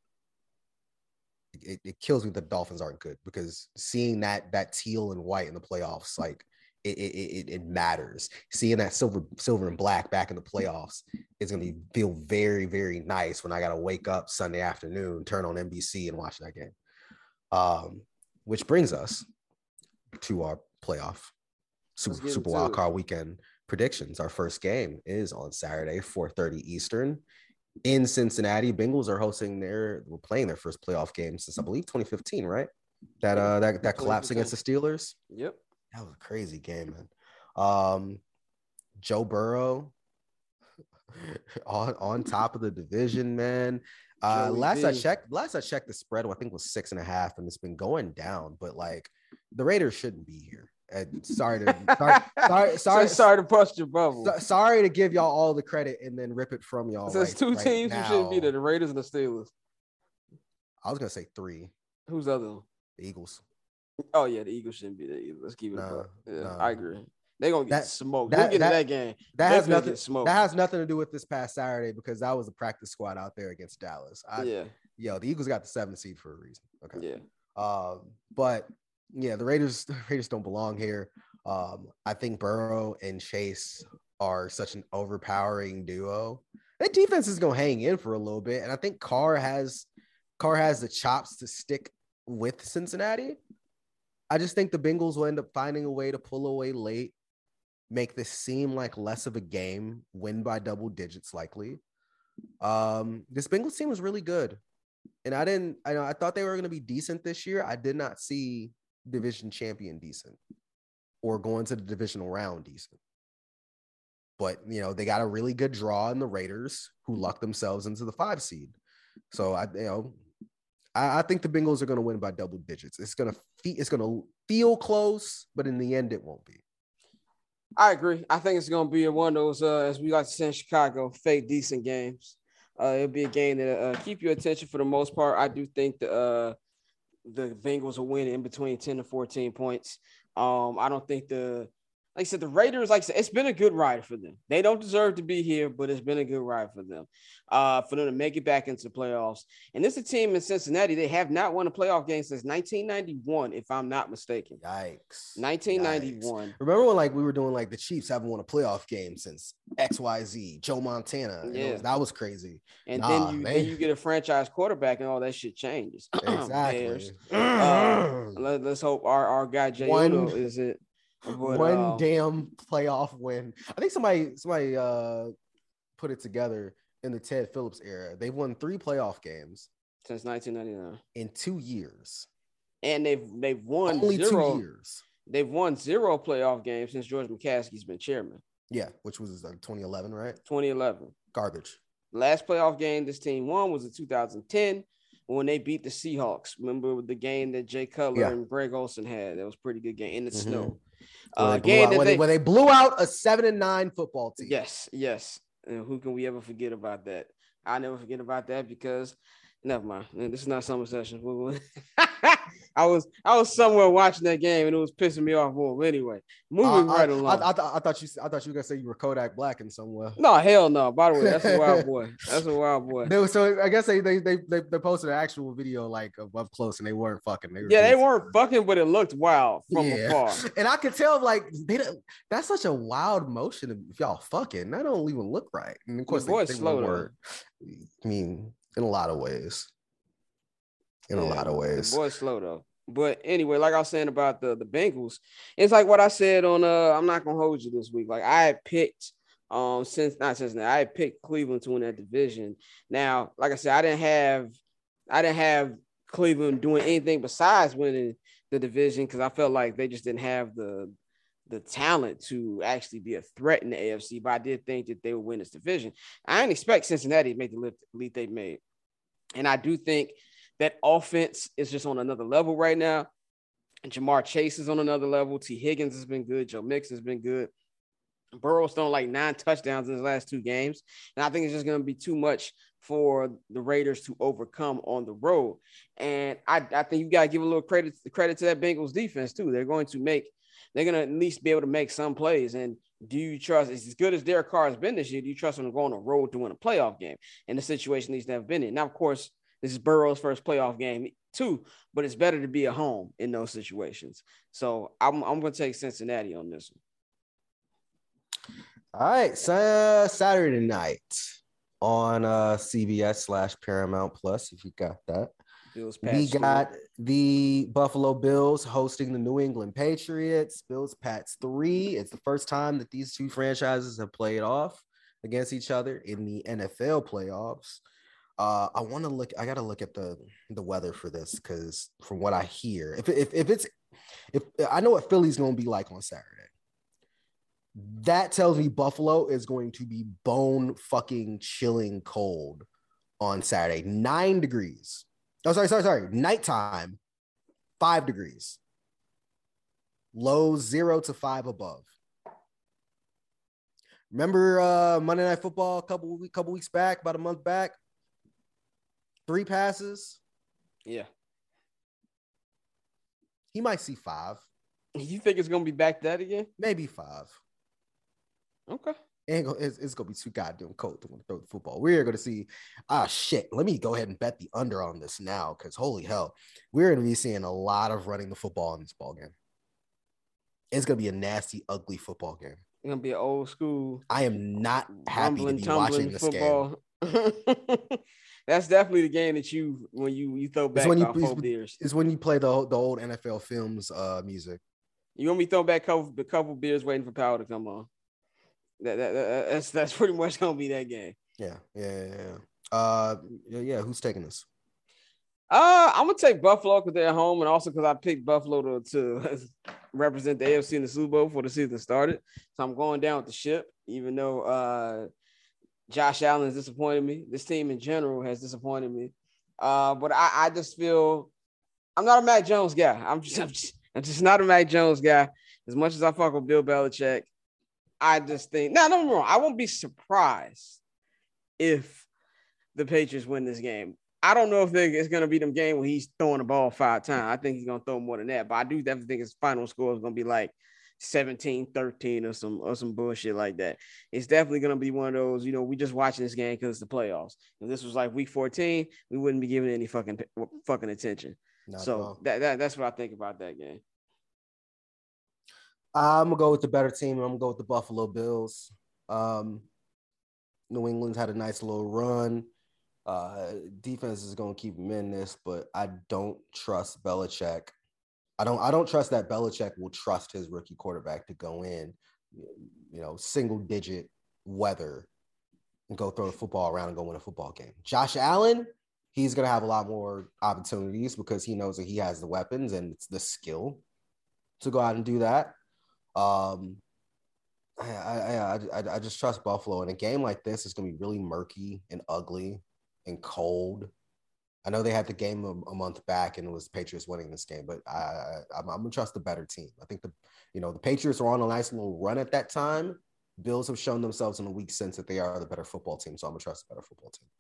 It, it kills me that the Dolphins aren't good because seeing that that teal and white in the playoffs, like, It, it, it matters. Seeing that silver, silver and black back in the playoffs is going to feel very, very nice when I got to wake up Sunday afternoon, turn on N B C and watch that game. Um, which brings us to our playoff Super, Super Wild Card Weekend predictions. Our first game is on Saturday, four thirty Eastern in Cincinnati. Bengals are hosting their, we're playing their first playoff game since I believe twenty fifteen, right? That uh that that collapse against the Steelers. Yep. That was a crazy game, man. Um, Joe Burrow on, on top of the division, man. Uh, Joey last B. I checked, last I checked, the spread I think was six and a half, and it's been going down. But like, the Raiders shouldn't be here. And sorry to sorry sorry sorry, So sorry to bust your bubble. so- sorry to give y'all all the credit and then rip it from y'all. So there's right- two right teams who shouldn't be now. there: the Raiders and the Steelers. I was gonna say three. Who's the other one? The Eagles. Oh yeah, the Eagles shouldn't be there either. Let's keep it. Nah, No, yeah, nah. I agree. They're gonna get That- smoked. that- we'll get that- to that game. That They has finna nothing. get smoked. That has nothing to do with this past Saturday because that was a practice squad out there against Dallas. I, yeah, Yo, the Eagles got the seventh seed for a reason. Okay. yeah. Um, but yeah, the Raiders, the Raiders don't belong here. Um, I think Burrow and Chase are such an overpowering duo. That defense is gonna hang in for a little bit, and I think Carr has Carr has the chops to stick with Cincinnati. I just think the Bengals will end up finding a way to pull away late, make this seem like less of a game, win by double digits likely. Um, this Bengals team was really good. And I didn't, I know I thought they were going to be decent this year. I did not see division champion decent. or going to the divisional round decent. But, you know, they got a really good draw in the Raiders, who lucked themselves into the five seed. So, I, you know, I, I think the Bengals are going to win by double digits. It's going to fe- it's going to feel close, but in the end, it won't be. I agree. I think it's going to be one of those, uh, as we like to say in Chicago, fake decent games. Uh, it'll be a game that uh, keep your attention for the most part. I do think the uh, the Bengals will win in between ten to fourteen points. Um, I don't think the Like I said, the Raiders, like I said, it's been a good ride for them. They don't deserve to be here, but it's been a good ride for them. Uh, for them to make it back into the playoffs. And this is a team in Cincinnati. They have not won a playoff game since nineteen ninety-one, if I'm not mistaken. Yikes. nineteen ninety-one. Yikes. Remember when like we were doing like the Chiefs haven't won a playoff game since X Y Z, Joe Montana. Yeah. Was, that was crazy. And nah, then you they... then you get a franchise quarterback and all that shit changes. Exactly. uh, let, let's hope our, our guy Jay One... Uno is it. But, One uh, damn playoff win. I think somebody somebody uh, put it together in the Ted Phillips era. They've won three playoff games since nineteen ninety-nine in two years, and they've they've won only zero, two years. They've won zero playoff games since George McCaskey's been chairman. Yeah, which was uh, twenty eleven, right? twenty eleven. Garbage. Last playoff game this team won was in two thousand ten when they beat the Seahawks. Remember the game that Jay Cutler yeah. and Greg Olsen had? That was a pretty good game in the mm-hmm. snow. Uh, where, they out, where, they, where they blew out a seven and nine football team. Yes, yes. And who can we ever forget about that? I never forget about that because never mind. This is not summer session. I was I was somewhere watching that game and it was pissing me off more. Anyway, moving uh, right I, along. I, I, th- I thought you I thought you were gonna say you were Kodak Black in somewhere. No, hell no. By the way, that's a wild boy. That's a wild boy. They were, so I guess they they they they, they posted an actual video like of up close and they weren't fucking. They were yeah, they weren't fucking, but it looked wild from yeah. afar. And I could tell like they that's such a wild motion if y'all fucking. That don't even look right. And of course, the boy's they, they slow. Word. I mean, in a lot of ways. In yeah, a lot of ways. The boy's slow though. But anyway, like I was saying about the, the Bengals, it's like what I said on uh I'm not gonna hold you this week. Like I had picked um since not since now, I had picked Cleveland to win that division. Now, like I said, I didn't have I didn't have Cleveland doing anything besides winning the division because I felt like they just didn't have the the talent to actually be a threat in the A F C, but I did think that they would win this division. I didn't expect Cincinnati to make the leap they made. And I do think that offense is just on another level right now. And Jamar Chase is on another level. T. Higgins has been good. Joe Mixon has been good. Burrow's thrown like nine touchdowns in his last two games. And I think it's just going to be too much for the Raiders to overcome on the road. And I, I think you got to give a little credit, credit to that Bengals defense too. They're going to make, they're going to at least be able to make some plays. And do you trust, as good as Derek Carr has been this year, do you trust him to go on the road to win a playoff game in the situation he's never been in? Now, of course, this is Burrow's first playoff game too, but it's better to be at home in those situations. So I'm I'm going to take Cincinnati on this one. All right, so Saturday night on uh, C B S slash Paramount Plus, if you got that. Bills, we got the Buffalo Bills hosting the New England Patriots. Bills Pats three. It's the first time that these two franchises have played off against each other in the N F L playoffs. Uh, I want to look. I got to look at the the weather for this because from what I hear, if if if it's if I know what Philly's going to be like on Saturday, that tells me Buffalo is going to be bone fucking chilling cold on Saturday. Nine degrees. Oh, sorry, sorry, sorry. Nighttime, five degrees. Low zero to five above. Remember uh, Monday Night Football a couple couple weeks back, about a month back. Three passes. Yeah. He might see five. You think it's going to be back that again? Maybe five. Okay. Ain't gonna, it's, it's going to be too goddamn cold to throw the football. We're going to see, ah, shit. Let me go ahead and bet the under on this now because holy hell, we're going to be seeing a lot of running the football in this ball game. It's going to be a nasty, ugly football game. It's going to be an old school. I am not happy to be watching this football. game. That's definitely the game that you when you you throw back when you, four beers. It's when you play the the old N F L films uh music. You want me to throw back a couple, a couple beers waiting for power to come on. That, that, that that's that's pretty much gonna be that game. Yeah, yeah, yeah. Uh, yeah, yeah. Who's taking this? Uh, I'm gonna take Buffalo because they're at home, and also because I picked Buffalo to, to represent the A F C in the Super Bowl before the season started. So I'm going down with the ship, even though uh, Josh Allen has disappointed me. This team in general has disappointed me. Uh, but I, I just feel I'm not a Mac Jones guy. I'm just, I'm just I'm just not a Mac Jones guy. As much as I fuck with Bill Belichick, I just think no, no, no, wrong. I won't be surprised if the Patriots win this game. I don't know if it's going to be them game where he's throwing the ball five times. I think he's going to throw more than that. But I do definitely think his final score is going to be like seventeen thirteen or some or some bullshit like that. It's definitely going to be one of those, you know, we just watching this game because it's the playoffs. If this was like week fourteen, we wouldn't be giving any fucking fucking attention. Not so that, that that's what I think about that game. I'm going to go with the better team. I'm going to go with the Buffalo Bills. Um, New England's had a nice little run. Uh, defense is going to keep him in this, but I don't trust Belichick. I don't. I don't trust that Belichick will trust his rookie quarterback to go in, you know, single digit weather and go throw the football around and go win a football game. Josh Allen, he's going to have a lot more opportunities because he knows that he has the weapons and it's the skill to go out and do that. Um, I I I, I just trust Buffalo. In a game like this, it's going to be really murky and ugly and cold. I know they had the game a, a month back and it was Patriots winning this game, but I, I I'm, I'm gonna trust the better team. I think the you know the Patriots are on a nice little run at that time. Bills have shown themselves in a week since that they are the better football team, so I'm gonna trust the better football team.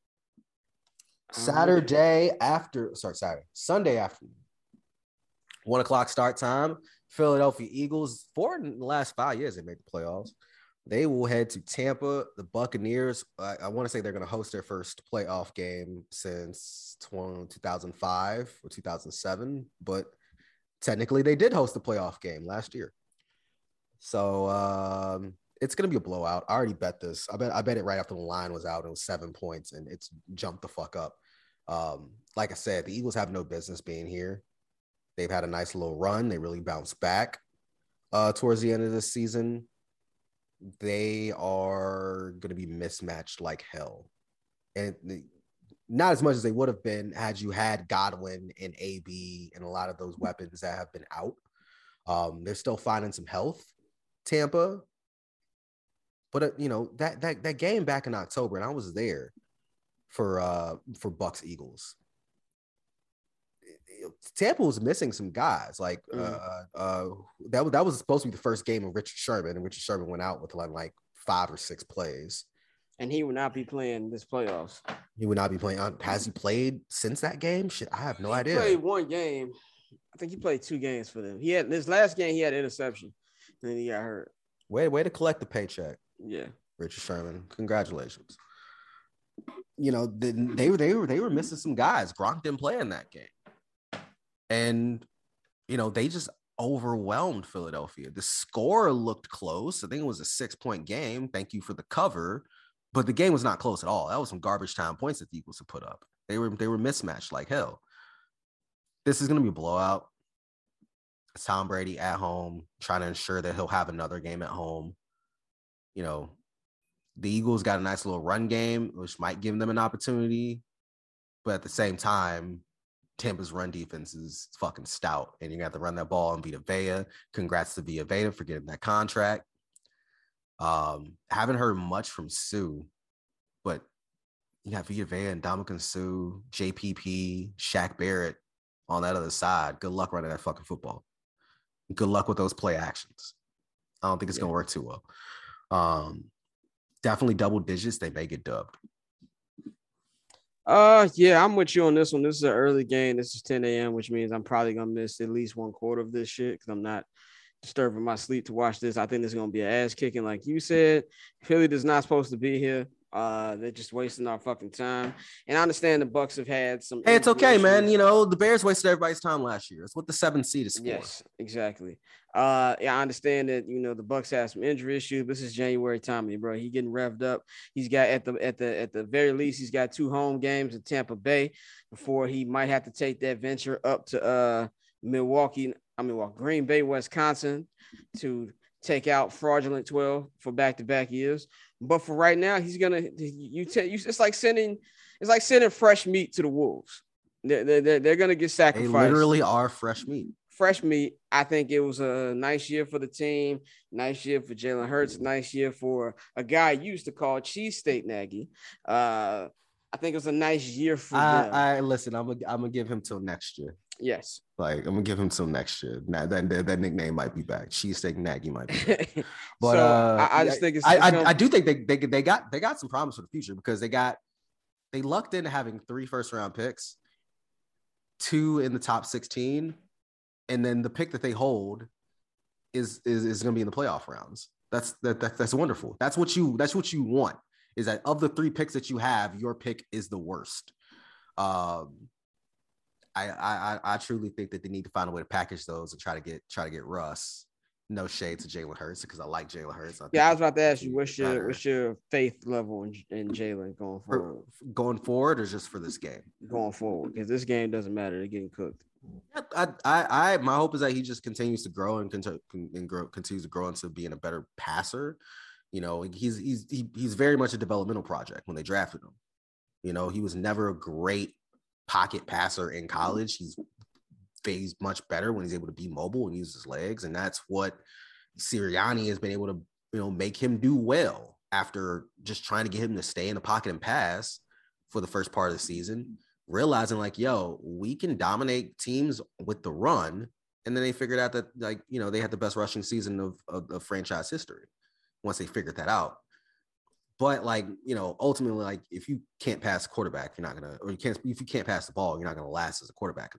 Saturday after, sorry, Saturday, Sunday afternoon, one o'clock start time. Philadelphia Eagles, four in the last five years they made the playoffs. They will head to Tampa. The Buccaneers, I, I want to say they're going to host their first playoff game since two thousand five or two thousand seven, but technically they did host a playoff game last year. So um, it's going to be a blowout. I already bet this. I bet I bet it right after the line was out. It was seven points, and it's jumped the fuck up. Um, like I said, the Eagles have no business being here. They've had a nice little run. They really bounced back uh, towards the end of this season. They are going to be mismatched like hell. And not as much as they would have been had you had Godwin and A B and a lot of those weapons that have been out. Um, they're still finding some health, Tampa. But, uh, you know, that, that that game back in October, and I was there for uh, for Bucks Eagles. Tampa was missing some guys. Like mm. uh, uh, that, that was supposed to be the first game of Richard Sherman, and Richard Sherman went out with like five or six plays. And he would not be playing this playoffs. He would not be playing. Has he played since that game? Shit, I have no he idea. He played one game. I think he played two games for them. He had this last game. He had an interception, and then he got hurt. Way, way to collect the paycheck. Yeah, Richard Sherman. Congratulations. You know, they, they were they were they were missing some guys. Gronk didn't play in that game. And, you know, they just overwhelmed Philadelphia. The score looked close. I think it was a six-point game. Thank you for the cover. But the game was not close at all. That was some garbage time points that the Eagles have put up. They were they were mismatched like hell. This is going to be a blowout. It's Tom Brady at home, trying to ensure that he'll have another game at home. You know, the Eagles got a nice little run game, which might give them an opportunity. But at the same time, Tampa's run defense is fucking stout, and you got to run that ball and Vita Vea. Congrats to Vita Vea for getting that contract. Um, haven't heard much from Sue, but you got Vita Vea and Ndamukong Suh, J P P, Shaq Barrett on that other side. Good luck running that fucking football. Good luck with those play actions. I don't think it's yeah. gonna work too well. Um, definitely double digits. They may get dubbed. Uh, yeah, I'm with you on this one. This is an early game. This is ten a.m., which means I'm probably gonna miss at least one quarter of this shit because I'm not disturbing my sleep to watch this. I think this is gonna be an ass kicking, like you said. Philly is not supposed to be here. Uh, they're just wasting our fucking time. And I understand the Bucks have had some. Hey, it's okay, man. You know, the Bears wasted everybody's time last year. It's what the seventh seed is for. Yes, exactly. Uh, yeah, I understand that, you know, the Bucks have some injury issues. This is January Tommy, bro. He getting revved up. He's got at the at the at the very least, he's got two home games in Tampa Bay before he might have to take that venture up to uh Milwaukee. I mean, well, Green Bay, Wisconsin, to take out fraudulent twelve for back-to-back years. But for right now, he's gonna you tell you it's like sending it's like sending fresh meat to the wolves. They're, they're, they're going to get They sacrificed. literally are fresh meat. Fresh meat. I think it was a nice year for the team. Nice year for Jalen Hurts. Nice year for a guy you used to call Cheesesteak Nagy. Uh, I think it was a nice year for I, them. I listen. I'm gonna I'm gonna give him till next year. Yes. Like I'm gonna give him till next year. Now that, that that nickname might be back. Cheesesteak Nagy might be back. But so, uh, I, I just think it's. I it's I, gonna... I do think they they they got they got some promise for the future because they got they lucked into having three first round picks, two in the top sixteen, and then the pick that they hold is is, is going to be in the playoff rounds. That's that, that that's wonderful. That's what you that's what you want. Is that of the three picks that you have, your pick is the worst. Um, I I I truly think that they need to find a way to package those and try to get try to get Russ. No shade to Jalen Hurts because I like Jalen Hurts. I yeah, I was about to ask you, what's your better. what's your faith level in, in Jalen going forward? For, going forward, or just for this game? Going forward, because this game doesn't matter. They're getting cooked. I, I, I, my hope is that he just continues to grow and, continue, and grow, continues to grow into being a better passer. You know, he's he's he, he's very much a developmental project when they drafted him. You know, he was never a great pocket passer in college. He's phased much better when he's able to be mobile and use his legs, and that's what Sirianni has been able to, you know, make him do well after just trying to get him to stay in the pocket and pass for the first part of the season, realizing like, yo, we can dominate teams with the run, and then they figured out that, like, you know, they had the best rushing season of, of, of franchise history once they figured that out. But like, you know, ultimately, like if you can't pass the quarterback, you're not gonna, or you can't, if you can't pass the ball, you're not gonna last as a quarterback.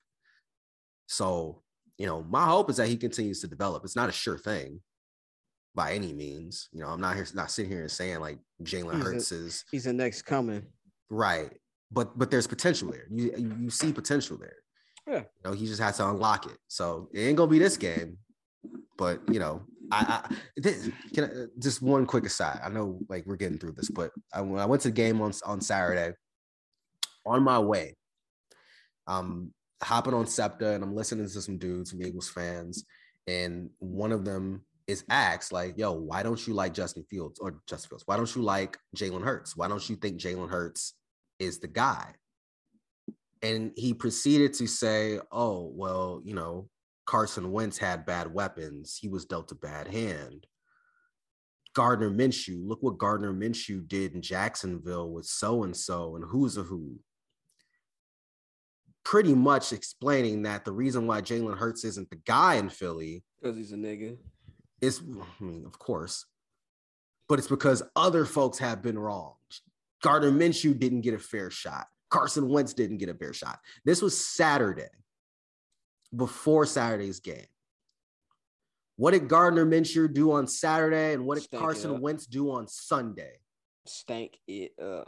So, you know, my hope is that he continues to develop. It's not a sure thing by any means. You know, I'm not here, not sitting here and saying like Jalen Hurts a, is he's the next coming, right? But but there's potential there. You you see potential there. Yeah. You know, he just has to unlock it. So it ain't gonna be this game, but you know, I, I this, can I, just one quick aside. I know like we're getting through this, but I, when I went to the game on on Saturday, on my way, um. hopping on SEPTA and I'm listening to some dudes, some Eagles fans, and one of them is asked like, yo, why don't you like Justin Fields or Justin Fields? Why don't you like Jalen Hurts? Why don't you think Jalen Hurts is the guy? And he proceeded to say, oh, well, you know, Carson Wentz had bad weapons. He was dealt a bad hand. Gardner Minshew, look what Gardner Minshew did in Jacksonville with so-and-so and who's a who. Pretty much explaining that the reason why Jalen Hurts isn't the guy in Philly because he's a nigga is, I mean, of course, but it's because other folks have been wrong. Gardner Minshew didn't get a fair shot. Carson Wentz didn't get a fair shot. This was Saturday, before Saturday's game. What did Gardner Minshew do on Saturday, and what did Stank Carson Wentz do on Sunday? Stank it up.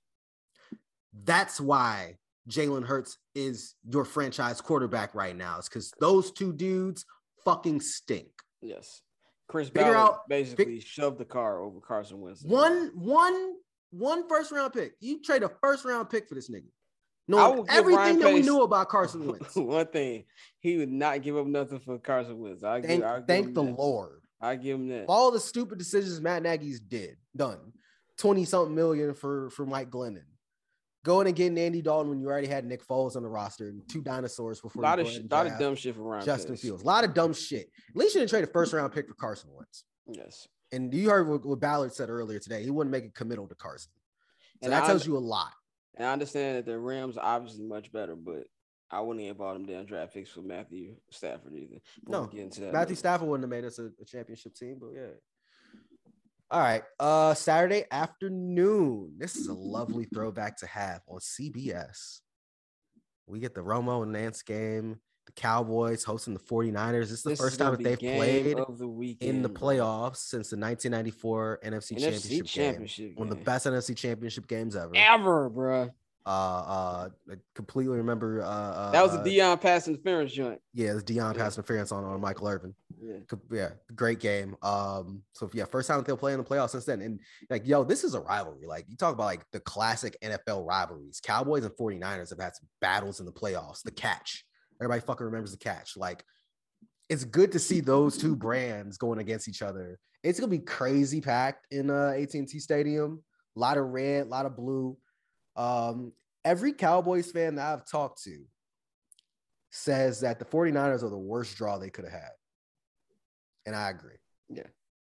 That's why Jalen Hurts is your franchise quarterback right now. It's because those two dudes fucking stink. Yes. Chris Figure Ballard out- basically fig- shoved the car over Carson Wentz. One, one, one first round pick. You trade a first round pick for this nigga. I will Knowing give everything Ryan that we Pace- knew about Carson Wentz. One thing, he would not give up nothing for Carson Wentz. I Thank, give, I'll give thank him the that. Lord. I give him that. All the stupid decisions Matt Nagy's did, done. twenty something million for, for Mike Glennon. Going and getting Andy Dalton when you already had Nick Foles on the roster and two dinosaurs before A lot you of go sh- ahead and lot of draft dumb shit for Ryan Justin Pace. Fields. A lot of dumb shit. At least you didn't trade a first round pick for Carson Wentz. Yes. And you heard what, what Ballard said earlier today. He wouldn't make a committal to Carson. So And that I- tells you a lot. And I understand that the Rams are obviously much better, but I wouldn't have bought them damn draft picks for Matthew Stafford either. But No, we'll get into that Matthew later. Stafford wouldn't have made us a, a championship team, but yeah. All right. Uh, Saturday afternoon. This is a lovely throwback to have on C B S. We get the Romo and Nance game. The Cowboys hosting the 49ers. This is the This first is time gonna that be they've game played of the weekend, in the bro. playoffs since the nineteen ninety-four N F C, N F C Championship, Championship game. One of the game. best N F C Championship games ever. Ever, bro. Uh, uh, I completely remember. Uh, uh, That was a uh, Deion pass interference joint. Yeah, it was Deion Yeah. pass interference on, on Michael Irvin. Yeah. Yeah, great game. Um, so yeah, first time that they'll play in the playoffs since then. And like, yo, this is a rivalry. Like, you talk about like the classic N F L rivalries. Cowboys and 49ers have had some battles in the playoffs. The catch. Everybody fucking remembers the catch. Like, it's good to see those two brands going against each other. It's gonna be crazy packed in uh A T and T Stadium. A lot of red, a lot of blue. Um, every Cowboys fan that I've talked to says that the 49ers are the worst draw they could have had. And I agree. Yeah.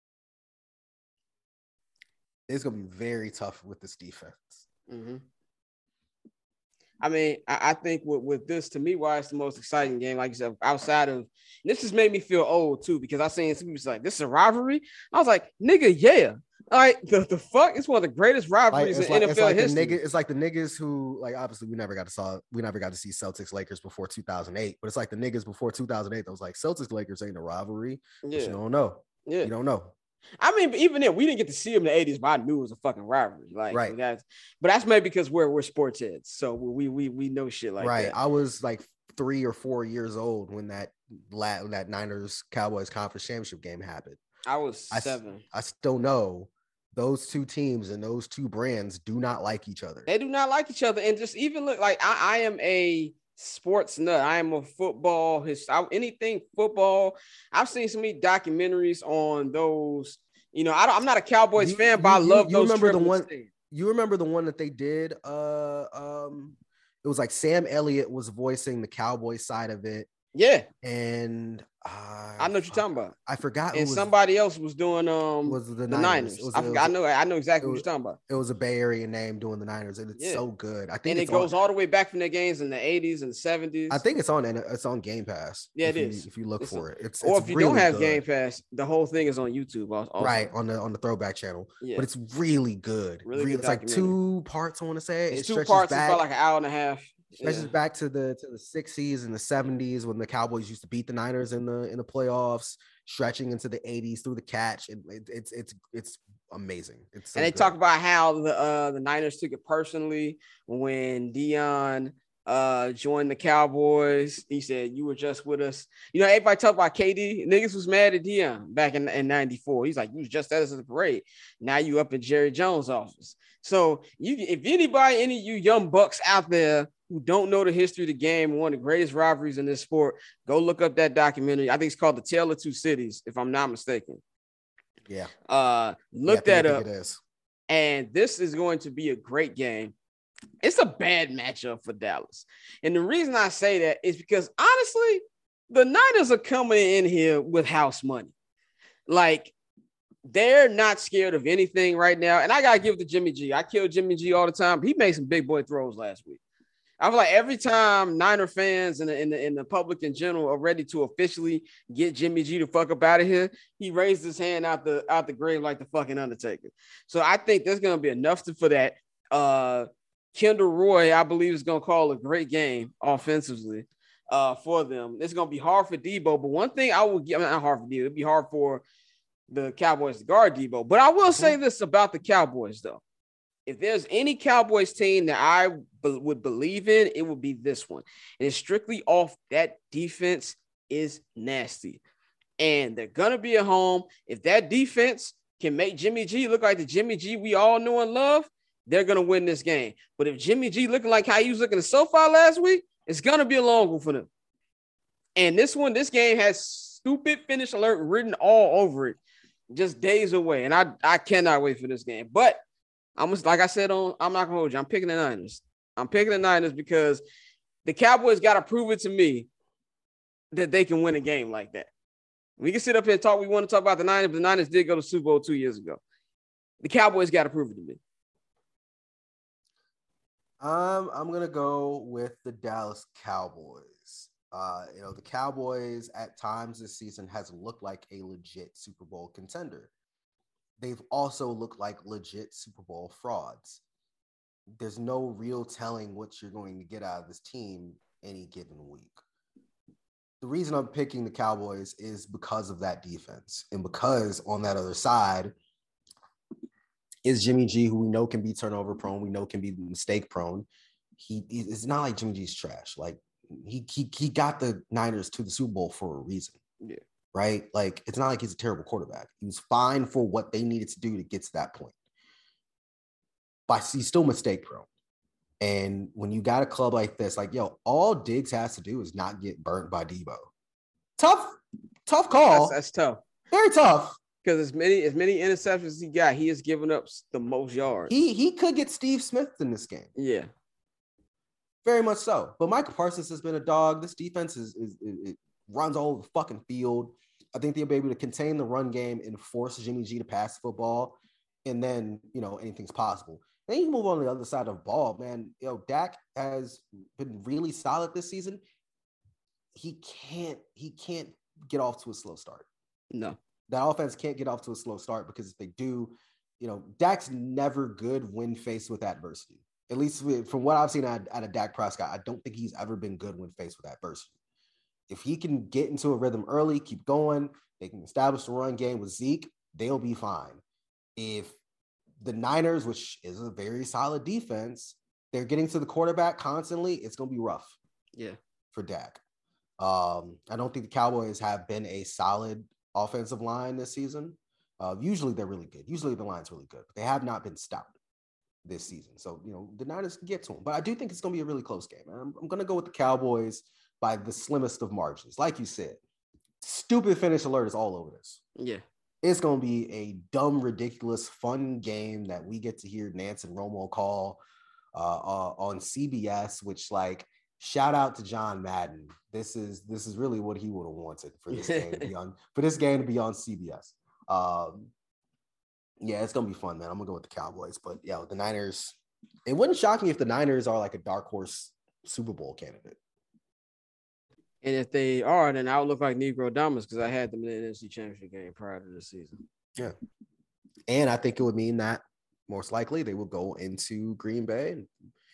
It's going to be very tough with this defense. Mm-hmm. I mean, I, I think with, with this, to me, why it's the most exciting game, like you said, outside of this just made me feel old too, because I seen some people like, this is a rivalry. I was like, nigga, yeah. All right, the, the fuck? It's one of the greatest rivalries like, in like, N F L it's like history. The nigga, it's like the niggas who, like, obviously we never got to saw we never got to see Celtics Lakers before two thousand eight, but it's like the niggas before two thousand eight that was like, Celtics Lakers ain't a rivalry. Yeah. But you don't know. Yeah. You don't know. I mean, but even then, we didn't get to see him in the eighties, but I knew it was a fucking rivalry. Like, right. That's, but that's maybe because we're we're sports heads, so we we we know shit like right. that. I was like three or four years old when that when that Niners Cowboys conference championship game happened. I was I, seven. I still know those two teams and those two brands do not like each other. They do not like each other, and just even look like I, I am a sports nut. I am a football his anything football. I've seen so many documentaries on those. You know, I don't, I'm not a Cowboys you, fan, you, but I you, love you those. Remember the one? States. You remember the one that they did? Uh, um, it was like Sam Elliott was voicing the Cowboys side of it. Yeah, and uh, I know what you're talking about. I forgot. And who was, somebody else was doing um was the, the Niners. Niners. It was, I it forgot. was, I know. I know exactly was, what you're talking about. It was a Bay Area name doing the Niners, and it's yeah. so good. I think and it's it goes on, all the way back from their games in the eighties and the seventies. I think it's on. It's on Game Pass. Yeah, it it you, is. If you look it's for a, it, it's or it's if you really don't have good. Game Pass, the whole thing is on YouTube. Also. Right on the on the Throwback channel. Yeah. But it's really good. Really, really good it's like two parts. I want to say it's it two stretches parts. Back. It's about like an hour and a half. Stretches yeah. back to the to the sixties and the seventies when the Cowboys used to beat the Niners in the in the playoffs, stretching into the eighties through the catch. It, it, it's it's it's amazing. It's so and they good. talk about how the uh, the Niners took it personally when Dion uh, joined the Cowboys. He said, "You were just with us." You know, everybody talk about K D. Niggas was mad at Dion back in in ninety-four. He's like, "You was just at us at the parade. Now you up in Jerry Jones' office." So you, if anybody, any of you young bucks out there who don't know the history of the game, one of the greatest rivalries in this sport, go look up that documentary. I think it's called The Tale of Two Cities, if I'm not mistaken. Yeah. Uh, look yeah, that up. It is. And this is going to be a great game. It's a bad matchup for Dallas. And the reason I say that is because, honestly, the Niners are coming in here with house money. Like, they're not scared of anything right now. And I got to give it to Jimmy G. I kill Jimmy G all the time. He made some big boy throws last week. I feel like every time Niner fans and the, and, the, and the public in general are ready to officially get Jimmy G to fuck up out of here, he raised his hand out the out the grave like the fucking Undertaker. So I think there's going to be enough to, for that. Uh, Kendall Roy, I believe, is going to call a great game offensively uh, for them. It's going to be hard for Debo, but one thing I will give, not hard for Debo, it'd be hard for the Cowboys to guard Debo. But I will say this about the Cowboys, though. If there's any Cowboys team that I be- would believe in, it would be this one. And it's strictly off that defense is nasty. And they're going to be at home. If that defense can make Jimmy G look like the Jimmy G we all know and love, they're going to win this game. But if Jimmy G looking like how he was looking at SoFi last week, it's going to be a long one for them. And this one, this game has stupid finish alert written all over it, just days away. And I, I cannot wait for this game. But I'm just, like I said, on I'm not gonna hold you. I'm picking the Niners. I'm picking the Niners because the Cowboys got to prove it to me that they can win a game like that. We can sit up here and talk. We want to talk about the Niners, but the Niners did go to Super Bowl two years ago. The Cowboys got to prove it to me. Um, I'm gonna go with the Dallas Cowboys. Uh, you know, the Cowboys at times this season has looked like a legit Super Bowl contender. They've also looked like legit Super Bowl frauds. There's no real telling what you're going to get out of this team any given week. The reason I'm picking the Cowboys is because of that defense. And because on that other side is Jimmy G, who we know can be turnover prone. We know can be mistake prone. He It's not like Jimmy G's trash. Like he, he, he got the Niners to the Super Bowl for a reason. Yeah. Right? Like, it's not like he's a terrible quarterback. He was fine for what they needed to do to get to that point. But he's still mistake prone. And when you got a club like this, like, yo, all Diggs has to do is not get burnt by Debo. Tough, tough call. That's, that's tough. Very tough. Because as many as many interceptions as he got, he has given up the most yards. He he could get Steve Smith in this game. Yeah. Very much so. But Michael Parsons has been a dog. This defense is, is, is it runs all over the fucking field. I think they'll be able to contain the run game and force Jimmy G to pass the football. And then, you know, anything's possible. Then you move on to the other side of the ball, man. You know, Dak has been really solid this season. He can't, he can't get off to a slow start. No. That offense can't get off to a slow start because if they do, you know, Dak's never good when faced with adversity. At least from what I've seen out, out of Dak Prescott, I don't think he's ever been good when faced with adversity. If he can get into a rhythm early, keep going, they can establish the run game with Zeke, they'll be fine. If the Niners, which is a very solid defense, they're getting to the quarterback constantly, it's going to be rough. Yeah. For Dak. Um, I don't think the Cowboys have been a solid offensive line this season. Uh, usually they're really good. Usually the line's really good. But they have not been stout this season. So, you know, the Niners can get to them. But I do think it's going to be a really close game. I'm, I'm going to go with the Cowboys by the slimmest of margins. Like you said, stupid finish alert is all over this. Yeah. It's going to be a dumb, ridiculous, fun game that we get to hear Nance and Romo call uh, uh, on C B S, which, like, shout out to John Madden. This is this is really what he would have wanted for this game to be on for this game to be on C B S. Um, yeah, it's gonna be fun, man. I'm gonna go with the Cowboys, but yeah, the Niners. It wouldn't shock me if the Niners are like a dark horse Super Bowl candidate. And if they are, then I would look like Negro Dominus because I had them in the N F C Championship game prior to this season. Yeah, and I think it would mean that most likely they will go into Green Bay. And,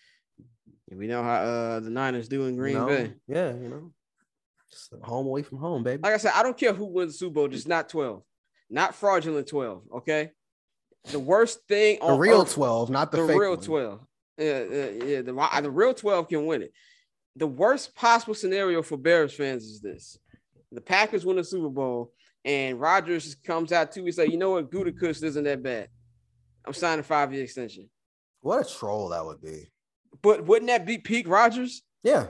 we know how uh, the Niners do in Green you know, Bay. Yeah, you know, just home away from home, baby. Like I said, I don't care who wins the Super Bowl, just not twelve, not fraudulent twelve. Okay, the worst thing on the real earth, twelve, not the, the fake real one. twelve. Yeah, yeah, yeah. The, the real twelve can win it. The worst possible scenario for Bears fans is this: the Packers win the Super Bowl, and Rodgers comes out two weeks like, you know what, Gutekunst isn't that bad. I'm signing a five-year extension. What a troll that would be. But wouldn't that be peak Rodgers? Yeah.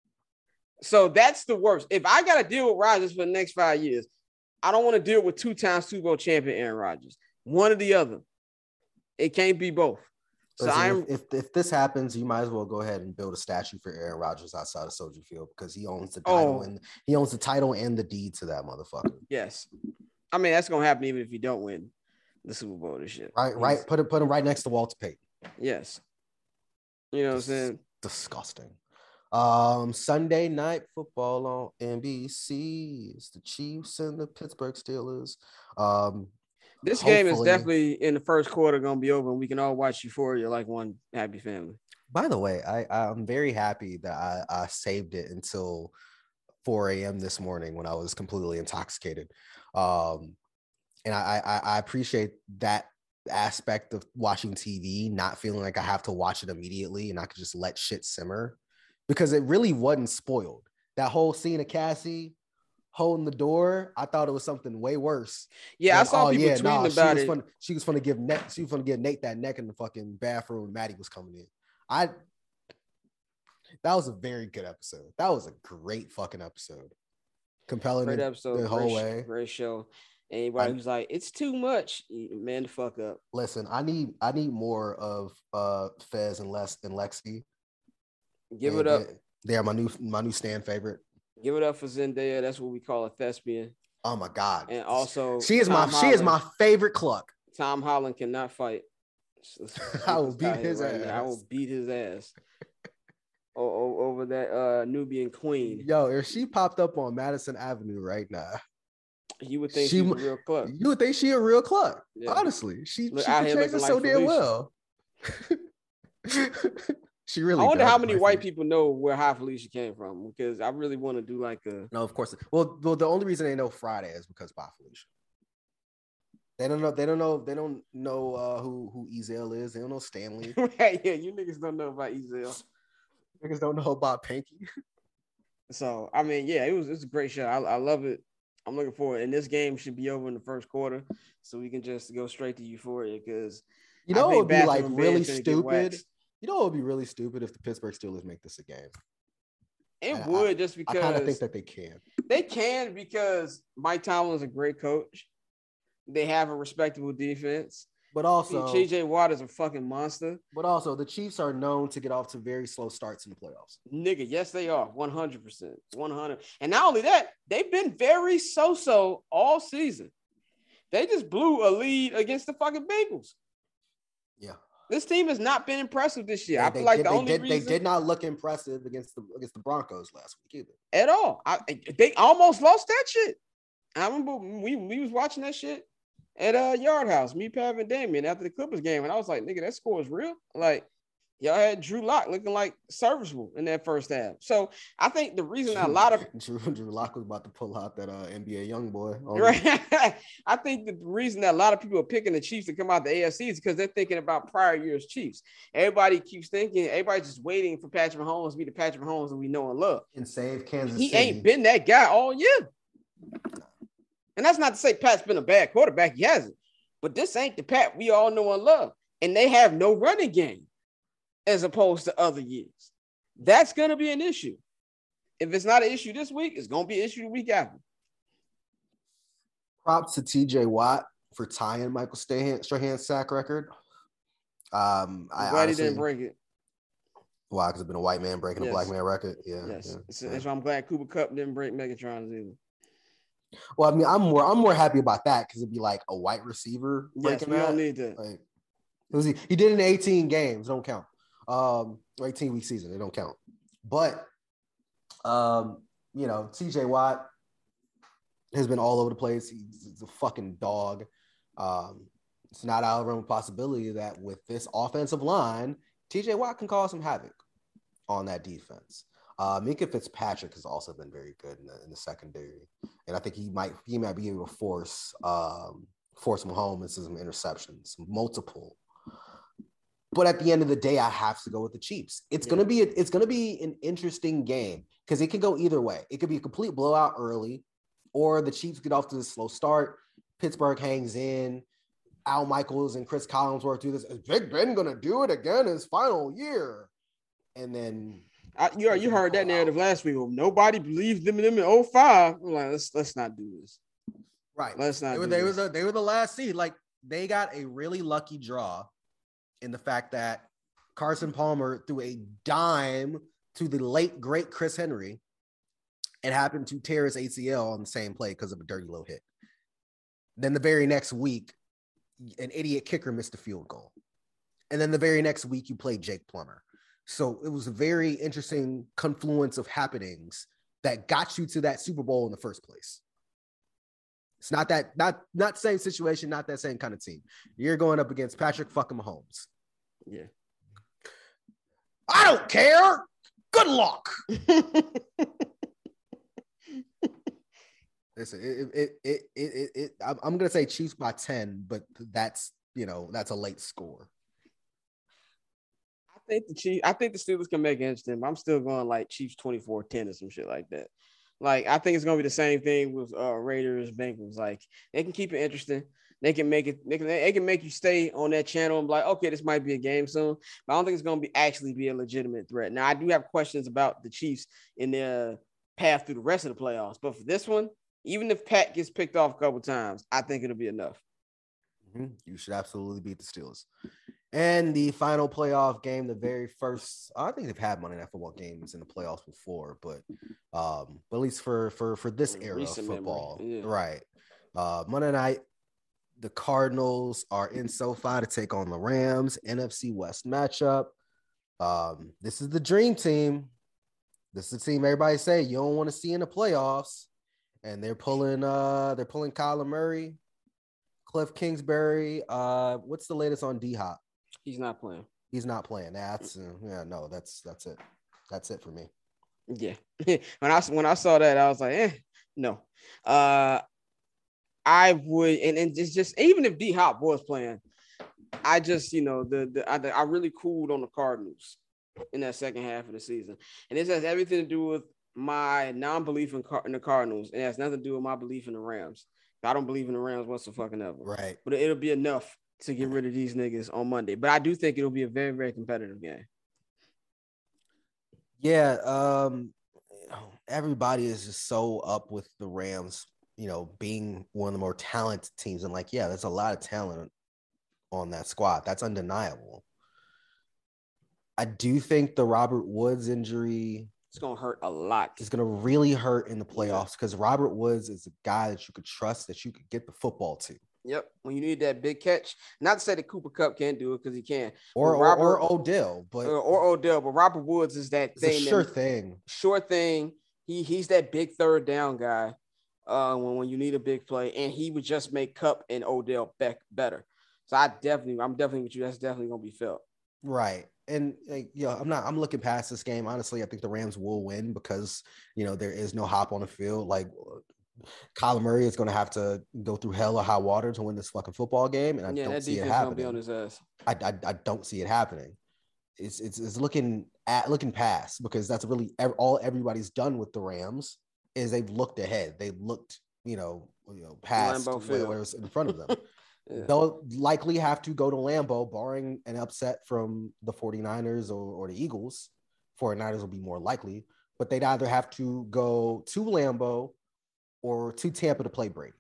So that's the worst. If I got to deal with Rodgers for the next five years, I don't want to deal with two-time Super Bowl champion Aaron Rodgers. One or the other. It can't be both. So Listen, I'm if, if if this happens, you might as well go ahead and build a statue for Aaron Rodgers outside of Soldier Field because he owns the title Oh. and he owns the title and the deed to that motherfucker. yes. I mean, that's gonna happen even if you don't win the Super Bowl this year. Right, right. Put it put him right next to Walter Payton. Yes. You know what I'm Dis- saying? Disgusting. Um, Sunday night football on N B C. It's the Chiefs and the Pittsburgh Steelers. Um, This game is hopefully- definitely in the first quarter gonna be over, and we can all watch Euphoria like one happy family. By the way, I I'm very happy that I, I saved it until four a.m. this morning when I was completely intoxicated. Um, and I, I I appreciate that aspect of watching T V, not feeling like I have to watch it immediately and I could just let shit simmer because it really wasn't spoiled. That whole scene of Cassie holding the door, I thought it was something way worse. Yeah, I Like, saw oh, people yeah, tweeting nah, she about was it. Fun, she was going to give neck. She was going to give Nate that neck in the fucking bathroom when Maddie was coming in. I. That was a very good episode. That was a great fucking episode. Compelling Great the, episode, the whole great, way. great show. Anybody I- who's like, it's too much, man, the fuck up. Listen, I need I need more of uh Fez and Les and Lexi. Give They- it up. they- They are my new my new stand favorite. Give it up for Zendaya. That's what we call a thespian. Oh my god. And also, she is my Tom she is my Holland. favorite cluck. Tom Holland cannot fight. Let's- let's I will get this guy beat his here now. I will ass. beat his ass. o- o- over that uh, Nubian queen. Yo, if she popped up on Madison Avenue right now, You would think she she's a mu- real club. you would think she a real cluck. Yeah. Honestly, she Look, she out here portrays it looking so like damn Felicia. well. She really. I wonder does how look many like white Felicia. people know where High Felicia came from, because I really want to do like a. No, of course. Well, well, the only reason they know Friday is because by Felicia. They don't know. They don't know. They don't know uh, who who Ezel is. They don't know Stanley. Right, yeah, you niggas don't know about Ezel. Niggas don't know about Pinky. So I mean, yeah, it was it's a great show. I, I love it. I'm looking forward. And this game should be over in the first quarter, so we can just go straight to Euphoria. Because You know, I it think would be like Bathroom really Man's gonna get stupid. waxed. You know, it would be really stupid if the Pittsburgh Steelers make this a game. It I- would just I kind of because think that they can. they can, because Mike Tomlin's a great coach. They have a respectable defense. But also, T J Watt is a fucking monster. But also, the Chiefs are known to get off to very slow starts in the playoffs. Nigga, yes, they are. one hundred percent. one hundred. And not only that, they've been very so-so all season. They just blew a lead against the fucking Bengals. Yeah. This team has not been impressive this year. They, I feel they like did, the they only did, reason... They did not look impressive against the against the Broncos last week either. At all. I, they almost lost that shit. I remember we, we was watching that shit at uh Yard House, me, Pav, and Damien after the Clippers game, and I was like, nigga, that score is real. Like, y'all had Drew Lock looking like serviceable in that first half. So I think the reason Drew, a lot of Drew, Drew Lock was about to pull out that uh, N B A young boy. Right. I think the reason that a lot of people are picking the Chiefs to come out the A F C is because they're thinking about prior year's Chiefs. Everybody keeps thinking, everybody's just waiting for Patrick Mahomes to be the Patrick Mahomes that we know and love. And save Kansas he City. Ain't been that guy all year. And that's not to say Pat's been a bad quarterback. He hasn't. But this ain't the Pat we all know and love. And they have no running game as opposed to other years. That's going to be an issue. If it's not an issue this week, it's going to be an issue the week after. Props to T J Watt for tying Michael Strahan, Strahan's sack record. Um, I'm I glad honestly, he didn't break it. Why? Because it's been a white man breaking Yes. a black man record. Yeah. Yes. yeah, So, yeah. and so I'm glad Cooper Kupp didn't break Megatron's either. Well, I mean, I'm more I'm more happy about that because it'd be like a white receiver Yes, breaking we that. don't need that. Like, it was, he, he did it in eighteen games. Don't count. Um, eighteen week season. They don't count. But, um, you know, T J Watt has been all over the place. He's, he's a fucking dog. Um, it's not out of the realm of possibility that with this offensive line, T J Watt can cause some havoc on that defense. Uh, Minkah Fitzpatrick has also been very good in the, in the secondary, and I think he might he might be able to force um, force Mahomes into some interceptions, multiple. But at the end of the day, I have to go with the Chiefs. It's yeah. gonna be a, it's gonna be an interesting game because it can go either way. It could be a complete blowout early, or the Chiefs get off to a slow start. Pittsburgh hangs in. Al Michaels and Chris Collinsworth do this. Is Big Ben gonna do it again his final year? And then. I, you you heard that narrative last week. Well, nobody believed them in them in oh five. I'm like, let's let's not do this. Right. Let's not. They were do they this. were the, they were the last seed. Like they got a really lucky draw in the fact that Carson Palmer threw a dime to the late great Chris Henry and happened to tear his A C L on the same play because of a dirty low hit. Then the very next week, an idiot kicker missed a field goal, and then the very next week you played Jake Plummer. So it was a very interesting confluence of happenings that got you to that Super Bowl in the first place. It's not that, not, not same situation, not that same kind of team. You're going up against Patrick fucking Mahomes. Yeah. I don't care. Good luck. Listen, it, it, it, it, it, it, I'm, I'm going to say Chiefs by ten, but that's, you know, that's a late score. I think the Chiefs, I think the Steelers can make it interesting. But I'm still going like Chiefs twenty-four ten or some shit like that. Like I think it's gonna be the same thing with uh, Raiders, Bengals. Like they can keep it interesting. They can make it. They can. They can make you stay on that channel and be like, okay, this might be a game soon. But I don't think it's gonna be actually be a legitimate threat. Now I do have questions about the Chiefs in their path through the rest of the playoffs. But for this one, even if Pat gets picked off a couple times, I think it'll be enough. Mm-hmm. You should absolutely beat the Steelers. And the final playoff game, the very first, I think they've had Monday Night Football games in the playoffs before, but um, but at least for for for this era of football, yeah. right? Uh, Monday night, the Cardinals are in SoFi to take on the Rams, N F C West matchup. Um, this is the dream team. This is the team everybody say you don't want to see in the playoffs, and they're pulling uh they're pulling Kyler Murray, Cliff Kingsbury. Uh, what's the latest on D-Hop? He's not playing. He's not playing. That's uh, yeah, no, that's that's it. That's it for me. Yeah. when I when I saw that, I was like, eh, no. Uh, I would, and, and just just even if D Hop was playing, I just you know the the I, I really cooled on the Cardinals in that second half of the season, and this has everything to do with my non-belief in, Car- in the Cardinals, and it has nothing to do with my belief in the Rams. I don't believe in the Rams whatsoever. Right. But it'll be enough to get rid of these niggas on Monday. But I do think it'll be a very, very competitive game. Yeah. Um, everybody is just so up with the Rams, you know, being one of the more talented teams. And like, yeah, there's a lot of talent on that squad. That's undeniable. I do think the Robert Woods injury it's gonna hurt a lot. It's gonna really hurt in the playoffs because yeah. Robert Woods is a guy that you could trust, that you could get the football to. Yep. When you need that big catch, not to say that Cooper Kupp can't do it because he can, or or, Robert, or Odell, but or, or Odell, but Robert Woods is that it's thing. A sure that, thing. Sure thing. He he's that big third down guy. Uh, when when you need a big play, and he would just make Kupp and Odell back better. So I definitely, I'm definitely with you. That's definitely gonna be felt. Right. And like, you know, I'm not, I'm looking past this game. Honestly, I think the Rams will win because, you know, there is no hop on the field. Like Kyler Murray is going to have to go through hell or high water to win this fucking football game. And I yeah, don't that see it defense happening. Gonna be on his ass. I, I, I don't see it happening. It's, it's, it's looking at looking past because that's really all everybody's done with the Rams is they've looked ahead. They looked, you know, you know, past whatever's in front of them. Yeah. They'll likely have to go to Lambeau, barring an upset from the 49ers or, or the Eagles. 49ers will be more likely, but they'd either have to go to Lambeau or to Tampa to play Brady.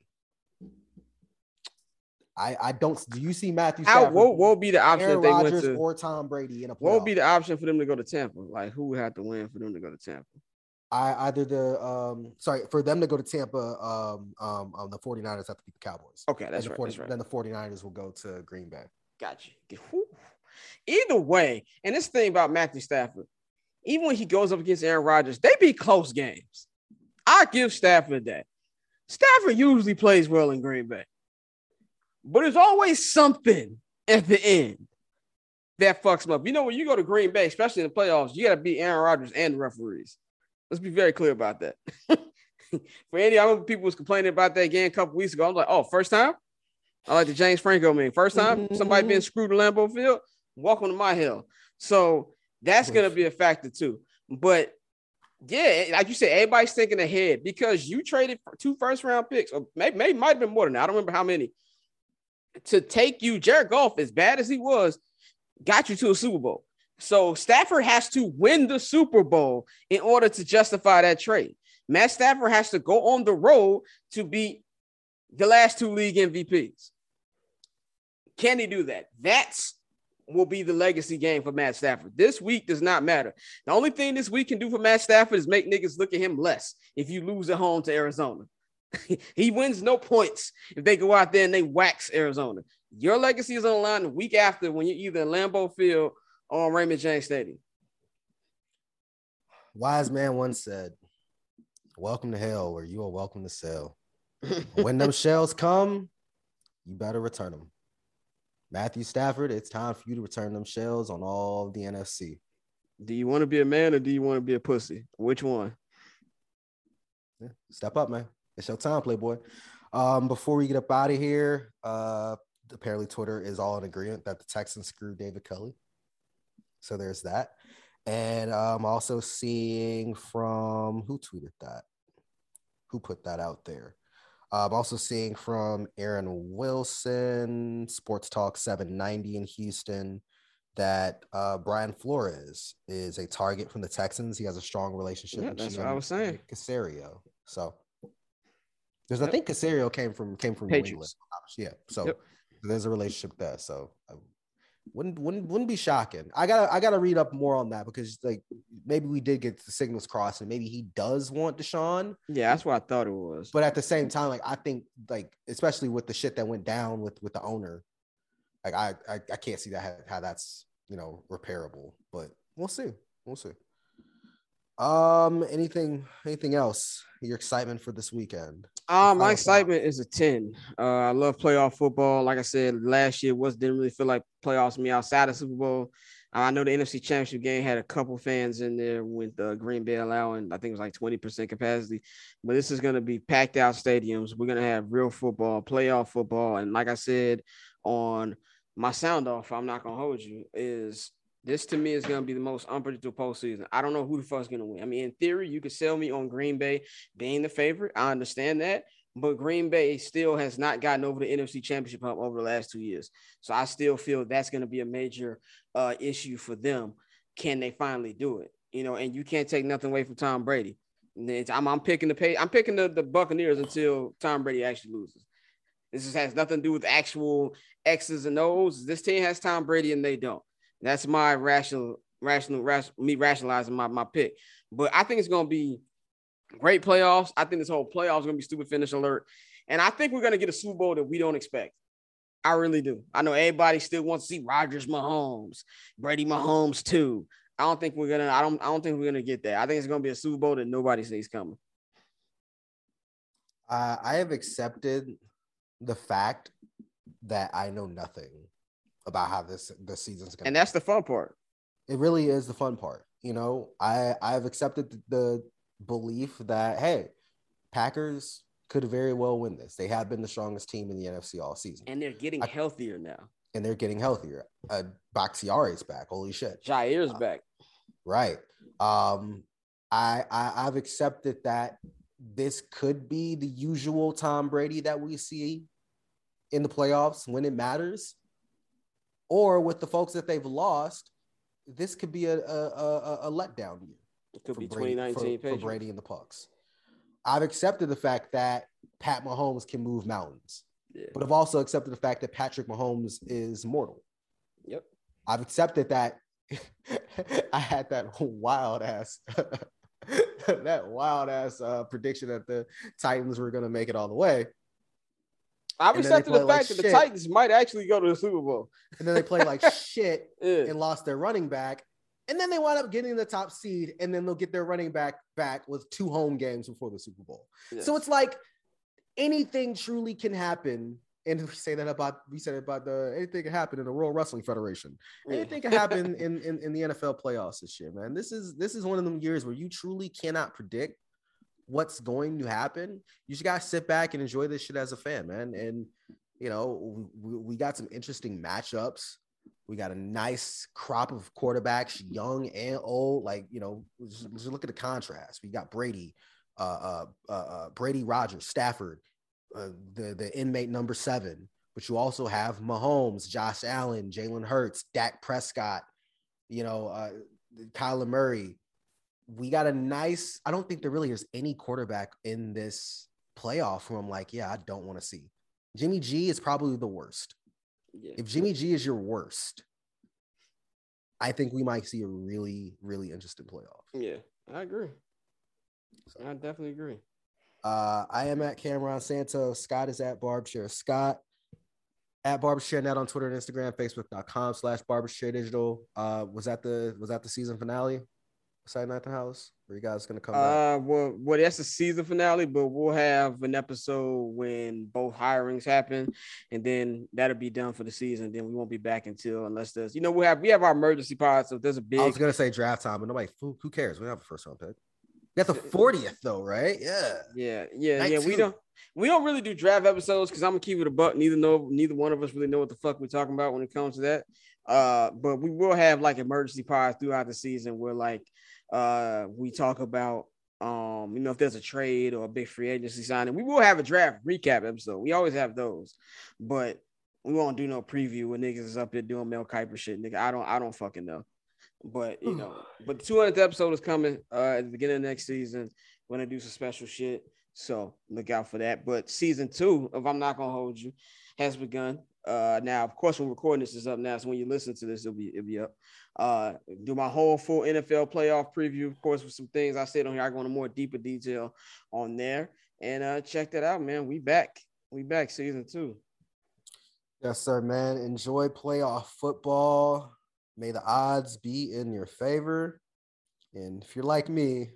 I, I don't. Do you see Matthew Stafford? How, what will be the option Aaron if they Rodgers went to or Tom Brady in a playoff? What would be the option for them to go to Tampa? Like who would have to win for them to go to Tampa? I either the um sorry for them to go to Tampa, um um, um the 49ers have to beat the Cowboys. Okay, that's, the right, 40, that's right. Then the 49ers will go to Green Bay. Gotcha. Either way, and this thing about Matthew Stafford, even when he goes up against Aaron Rodgers, they be close games. I give Stafford that. Stafford usually plays well in Green Bay, but there's always something at the end that fucks him up. You know, when you go to Green Bay, especially in the playoffs, you got to beat Aaron Rodgers and the referees. Let's be very clear about that. For any, I remember people was complaining about that game a couple weeks ago. I'm like, oh, first time? I like the James Franco meme. First time somebody being screwed to Lambeau Field, welcome to my hell. So that's going to be a factor too. But yeah, like you said, everybody's thinking ahead because you traded two first round picks, or maybe, maybe might have been more than that. I don't remember how many. To take you, Jared Goff, as bad as he was, got you to a Super Bowl. So Stafford has to win the Super Bowl in order to justify that trade. Matt Stafford has to go on the road to beat the last two league M V Ps. Can he do that? That's will be the legacy game for Matt Stafford. This week does not matter. The only thing this week can do for Matt Stafford is make niggas look at him less if you lose at home to Arizona. He wins no points if they go out there and they wax Arizona. Your legacy is on the line the week after when you're either in Lambeau Field or Raymond James Stadium. Wise man once said, welcome to hell where you are welcome to sell. When them shells come, you better return them. Matthew Stafford, it's time for you to return them shells on all of the N F C. Do you want to be a man or do you want to be a pussy? Which one? Yeah, step up, man. It's your time, Playboy. Um, before we get up out of here, uh, apparently Twitter is all in agreement that the Texans screwed David Culley. So there's that. And I'm also seeing from who tweeted that? Who put that out there? I'm also seeing from Aaron Wilson, Sports Talk seven ninety in Houston, that uh, Brian Flores is a target from the Texans. He has a strong relationship yeah, with that's Gian what I was saying. Caserio. So there's, yep. I think Caserio came from came from Patriots. New England. Yeah. So yep. there's a relationship there. So I wouldn't wouldn't wouldn't be shocking. I gotta I gotta read up more on that because like maybe we did get the signals crossed and maybe he does want Deshaun. Yeah, that's what I thought it was. But at the same time, like I think like especially with the shit that went down with with the owner, like I I, I can't see that how, how that's you know repairable. But we'll see. We'll see. Um, anything anything else? Your excitement for this weekend? Um, my excitement is a ten. Uh, I love playoff football. Like I said, last year was didn't really feel like playoffs to me outside of Super Bowl. Uh, I know the N F C Championship game had a couple fans in there with uh, Green Bay allowing, I think it was like twenty percent capacity. But this is going to be packed out stadiums. We're going to have real football, playoff football. And like I said on my sound off, I'm not going to hold you, is this to me is going to be the most unpredictable postseason. I don't know who the fuck's going to win. I mean, in theory, you could sell me on Green Bay being the favorite. I understand that. But Green Bay still has not gotten over the N F C Championship hump over the last two years. So I still feel that's going to be a major uh, issue for them. Can they finally do it? You know, and you can't take nothing away from Tom Brady. I'm, I'm picking the pay. I'm picking the, the Buccaneers until Tom Brady actually loses. This just has nothing to do with actual X's and O's. This team has Tom Brady and they don't. That's my rational, rational, rational me rationalizing my, my pick. But I think it's going to be great playoffs. I think this whole playoffs is going to be stupid finish alert. And I think we're going to get a Super Bowl that we don't expect. I really do. I know everybody still wants to see Rodgers Mahomes, Brady Mahomes too. I don't think we're gonna. I don't. I don't think we're gonna get that. I think it's gonna be a Super Bowl that nobody sees coming. Uh, I have accepted the fact that I know nothing about how this the season's gonna. And that's the fun part. It really is the fun part. You know, I I've accepted the, the belief that hey, Packers could very well win this. They have been the strongest team in the N F C all season. And they're getting I, healthier now. And they're getting healthier. Uh, Bakhtiari's back. Holy shit. Jair's uh, back. Right. Um, I, I I've accepted that this could be the usual Tom Brady that we see in the playoffs when it matters. Or with the folks that they've lost, this could be a, a, a, a letdown year. It could be Brady, twenty nineteen for, for Brady and the Pucks. I've accepted the fact that Pat Mahomes can move mountains, yeah. But I've also accepted the fact that Patrick Mahomes is mortal. Yep. I've accepted that I had that wild ass, that wild ass uh, prediction that the Titans were going to make it all the way. I've accepted the fact like that shit. The Titans might actually go to the Super Bowl. And then they play like shit yeah. and lost their running back. And then they wind up getting the top seed, and then they'll get their running back back with two home games before the Super Bowl. Yes. So it's like anything truly can happen. And we say that about we said about the anything can happen in the World Wrestling Federation. Yeah. Anything can happen in, in, in the N F L playoffs this year, man. This is this is one of them years where you truly cannot predict what's going to happen. You just gotta sit back and enjoy this shit as a fan, man. And you know, we, we got some interesting matchups. We got a nice crop of quarterbacks, young and old. Like, you know, just, just look at the contrast. We got Brady, uh, uh, uh, Brady Rodgers, Stafford, uh, the, the inmate number seven. But you also have Mahomes, Josh Allen, Jalen Hurts, Dak Prescott, you know, uh, Kyler Murray. We got a nice, I don't think there really is any quarterback in this playoff who I'm like, yeah, I don't want to see. Jimmy G is probably the worst. Yeah. If Jimmy G is your worst, I think we might see a really, really interesting playoff. Yeah, I agree. So, I definitely agree. Uh, I am at Cameron Santos. Scott is at Barbshare Scott. At Barbshare Net on Twitter and Instagram, Facebook.com slash Barbshare Digital. Uh, was that the was that the season finale? Saturday Night at the House? Are you guys gonna come back? Uh, well, well, that's the season finale, but we'll have an episode when both hirings happen, and then that'll be done for the season. Then we won't be back until unless there's, you know, we have we have our emergency pod, so if there's a big. I was gonna say draft time, but nobody, who, who cares? We don't have a first round pick. We got the fortieth though, right? Yeah. Yeah, yeah, nineteen. Yeah. We don't we don't really do draft episodes because I'm gonna keep it a buck. Neither know neither one of us really know what the fuck we're talking about when it comes to that. Uh, but we will have like emergency pods throughout the season where like. Uh, we talk about um, you know, if there's a trade or a big free agency signing. We will have a draft recap episode. We always have those, but we won't do no preview when niggas is up there doing Mel Kiper shit. Nigga, I don't, I don't fucking know. But you know, but the two hundredth episode is coming uh at the beginning of next season. We're gonna do some special shit, so look out for that. But season two of I'm Not Gonna Hold You has begun. Uh, now, of course, when recording this is up now, so when you listen to this, it'll be it'll be up. Uh, do my whole full N F L playoff preview, of course, with some things I said on here. I go into more deeper detail on there, and uh, check that out, man. We back, we back, season two. Yes, sir, man. Enjoy playoff football. May the odds be in your favor, and if you're like me,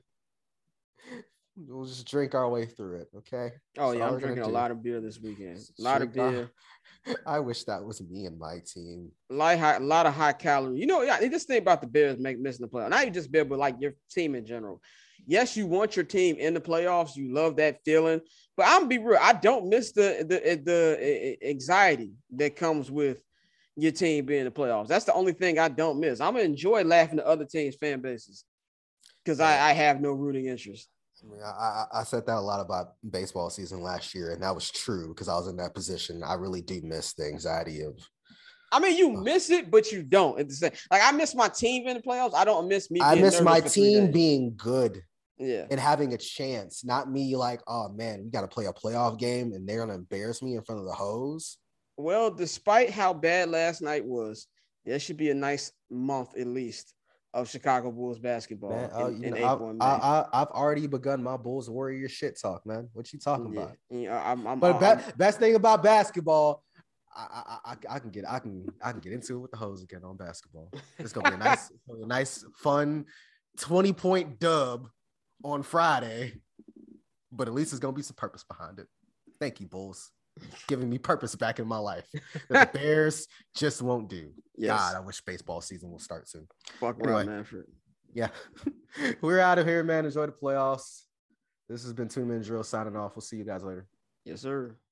we'll just drink our way through it, okay? Oh, yeah, I'm drinking a lot of beer this weekend. A lot of beer. I wish that was me and my team. A lot, high, a lot of high calorie. You know, yeah, this thing about the Bears make missing the playoffs. Not even just Bears, but like your team in general. Yes, you want your team in the playoffs. You love that feeling. But I'm gonna be real. I don't miss the the the anxiety that comes with your team being in the playoffs. That's the only thing I don't miss. I'm gonna enjoy laughing at other teams' fan bases because I, I have no rooting interest. I mean, I, I said that a lot about baseball season last year, and that was true because I was in that position. I really do miss the anxiety of. I mean, you uh, miss it, but you don't. At the same, like I miss my team in the playoffs. I don't miss me. I miss my team being good Yeah. and having a chance, not me like, oh man, we got to play a playoff game and they're gonna embarrass me in front of the hoes. Well, despite how bad last night was, there should be a nice month at least of Chicago Bulls basketball Man, uh, in, you in know, April and I, May. I, I, I've already begun my Bulls Warrior shit talk, man. What you talking Yeah, about? yeah, I'm, I'm, But I'm, be- best thing about basketball, I, I, I, I can get, I can, I can get into it with the hoes again on basketball. It's gonna be a nice, a nice, fun, twenty point dub on Friday. But at least there's gonna be some purpose behind it. Thank you, Bulls, giving me purpose back in my life that the Bears just won't do. Yes. God, I wish baseball season will start soon. Fuck Anyway. Rob Manfred. Yeah, we're out of here, man. Enjoy the playoffs. This has been Two Men Drill signing off. We'll see you guys later. Yes, sir.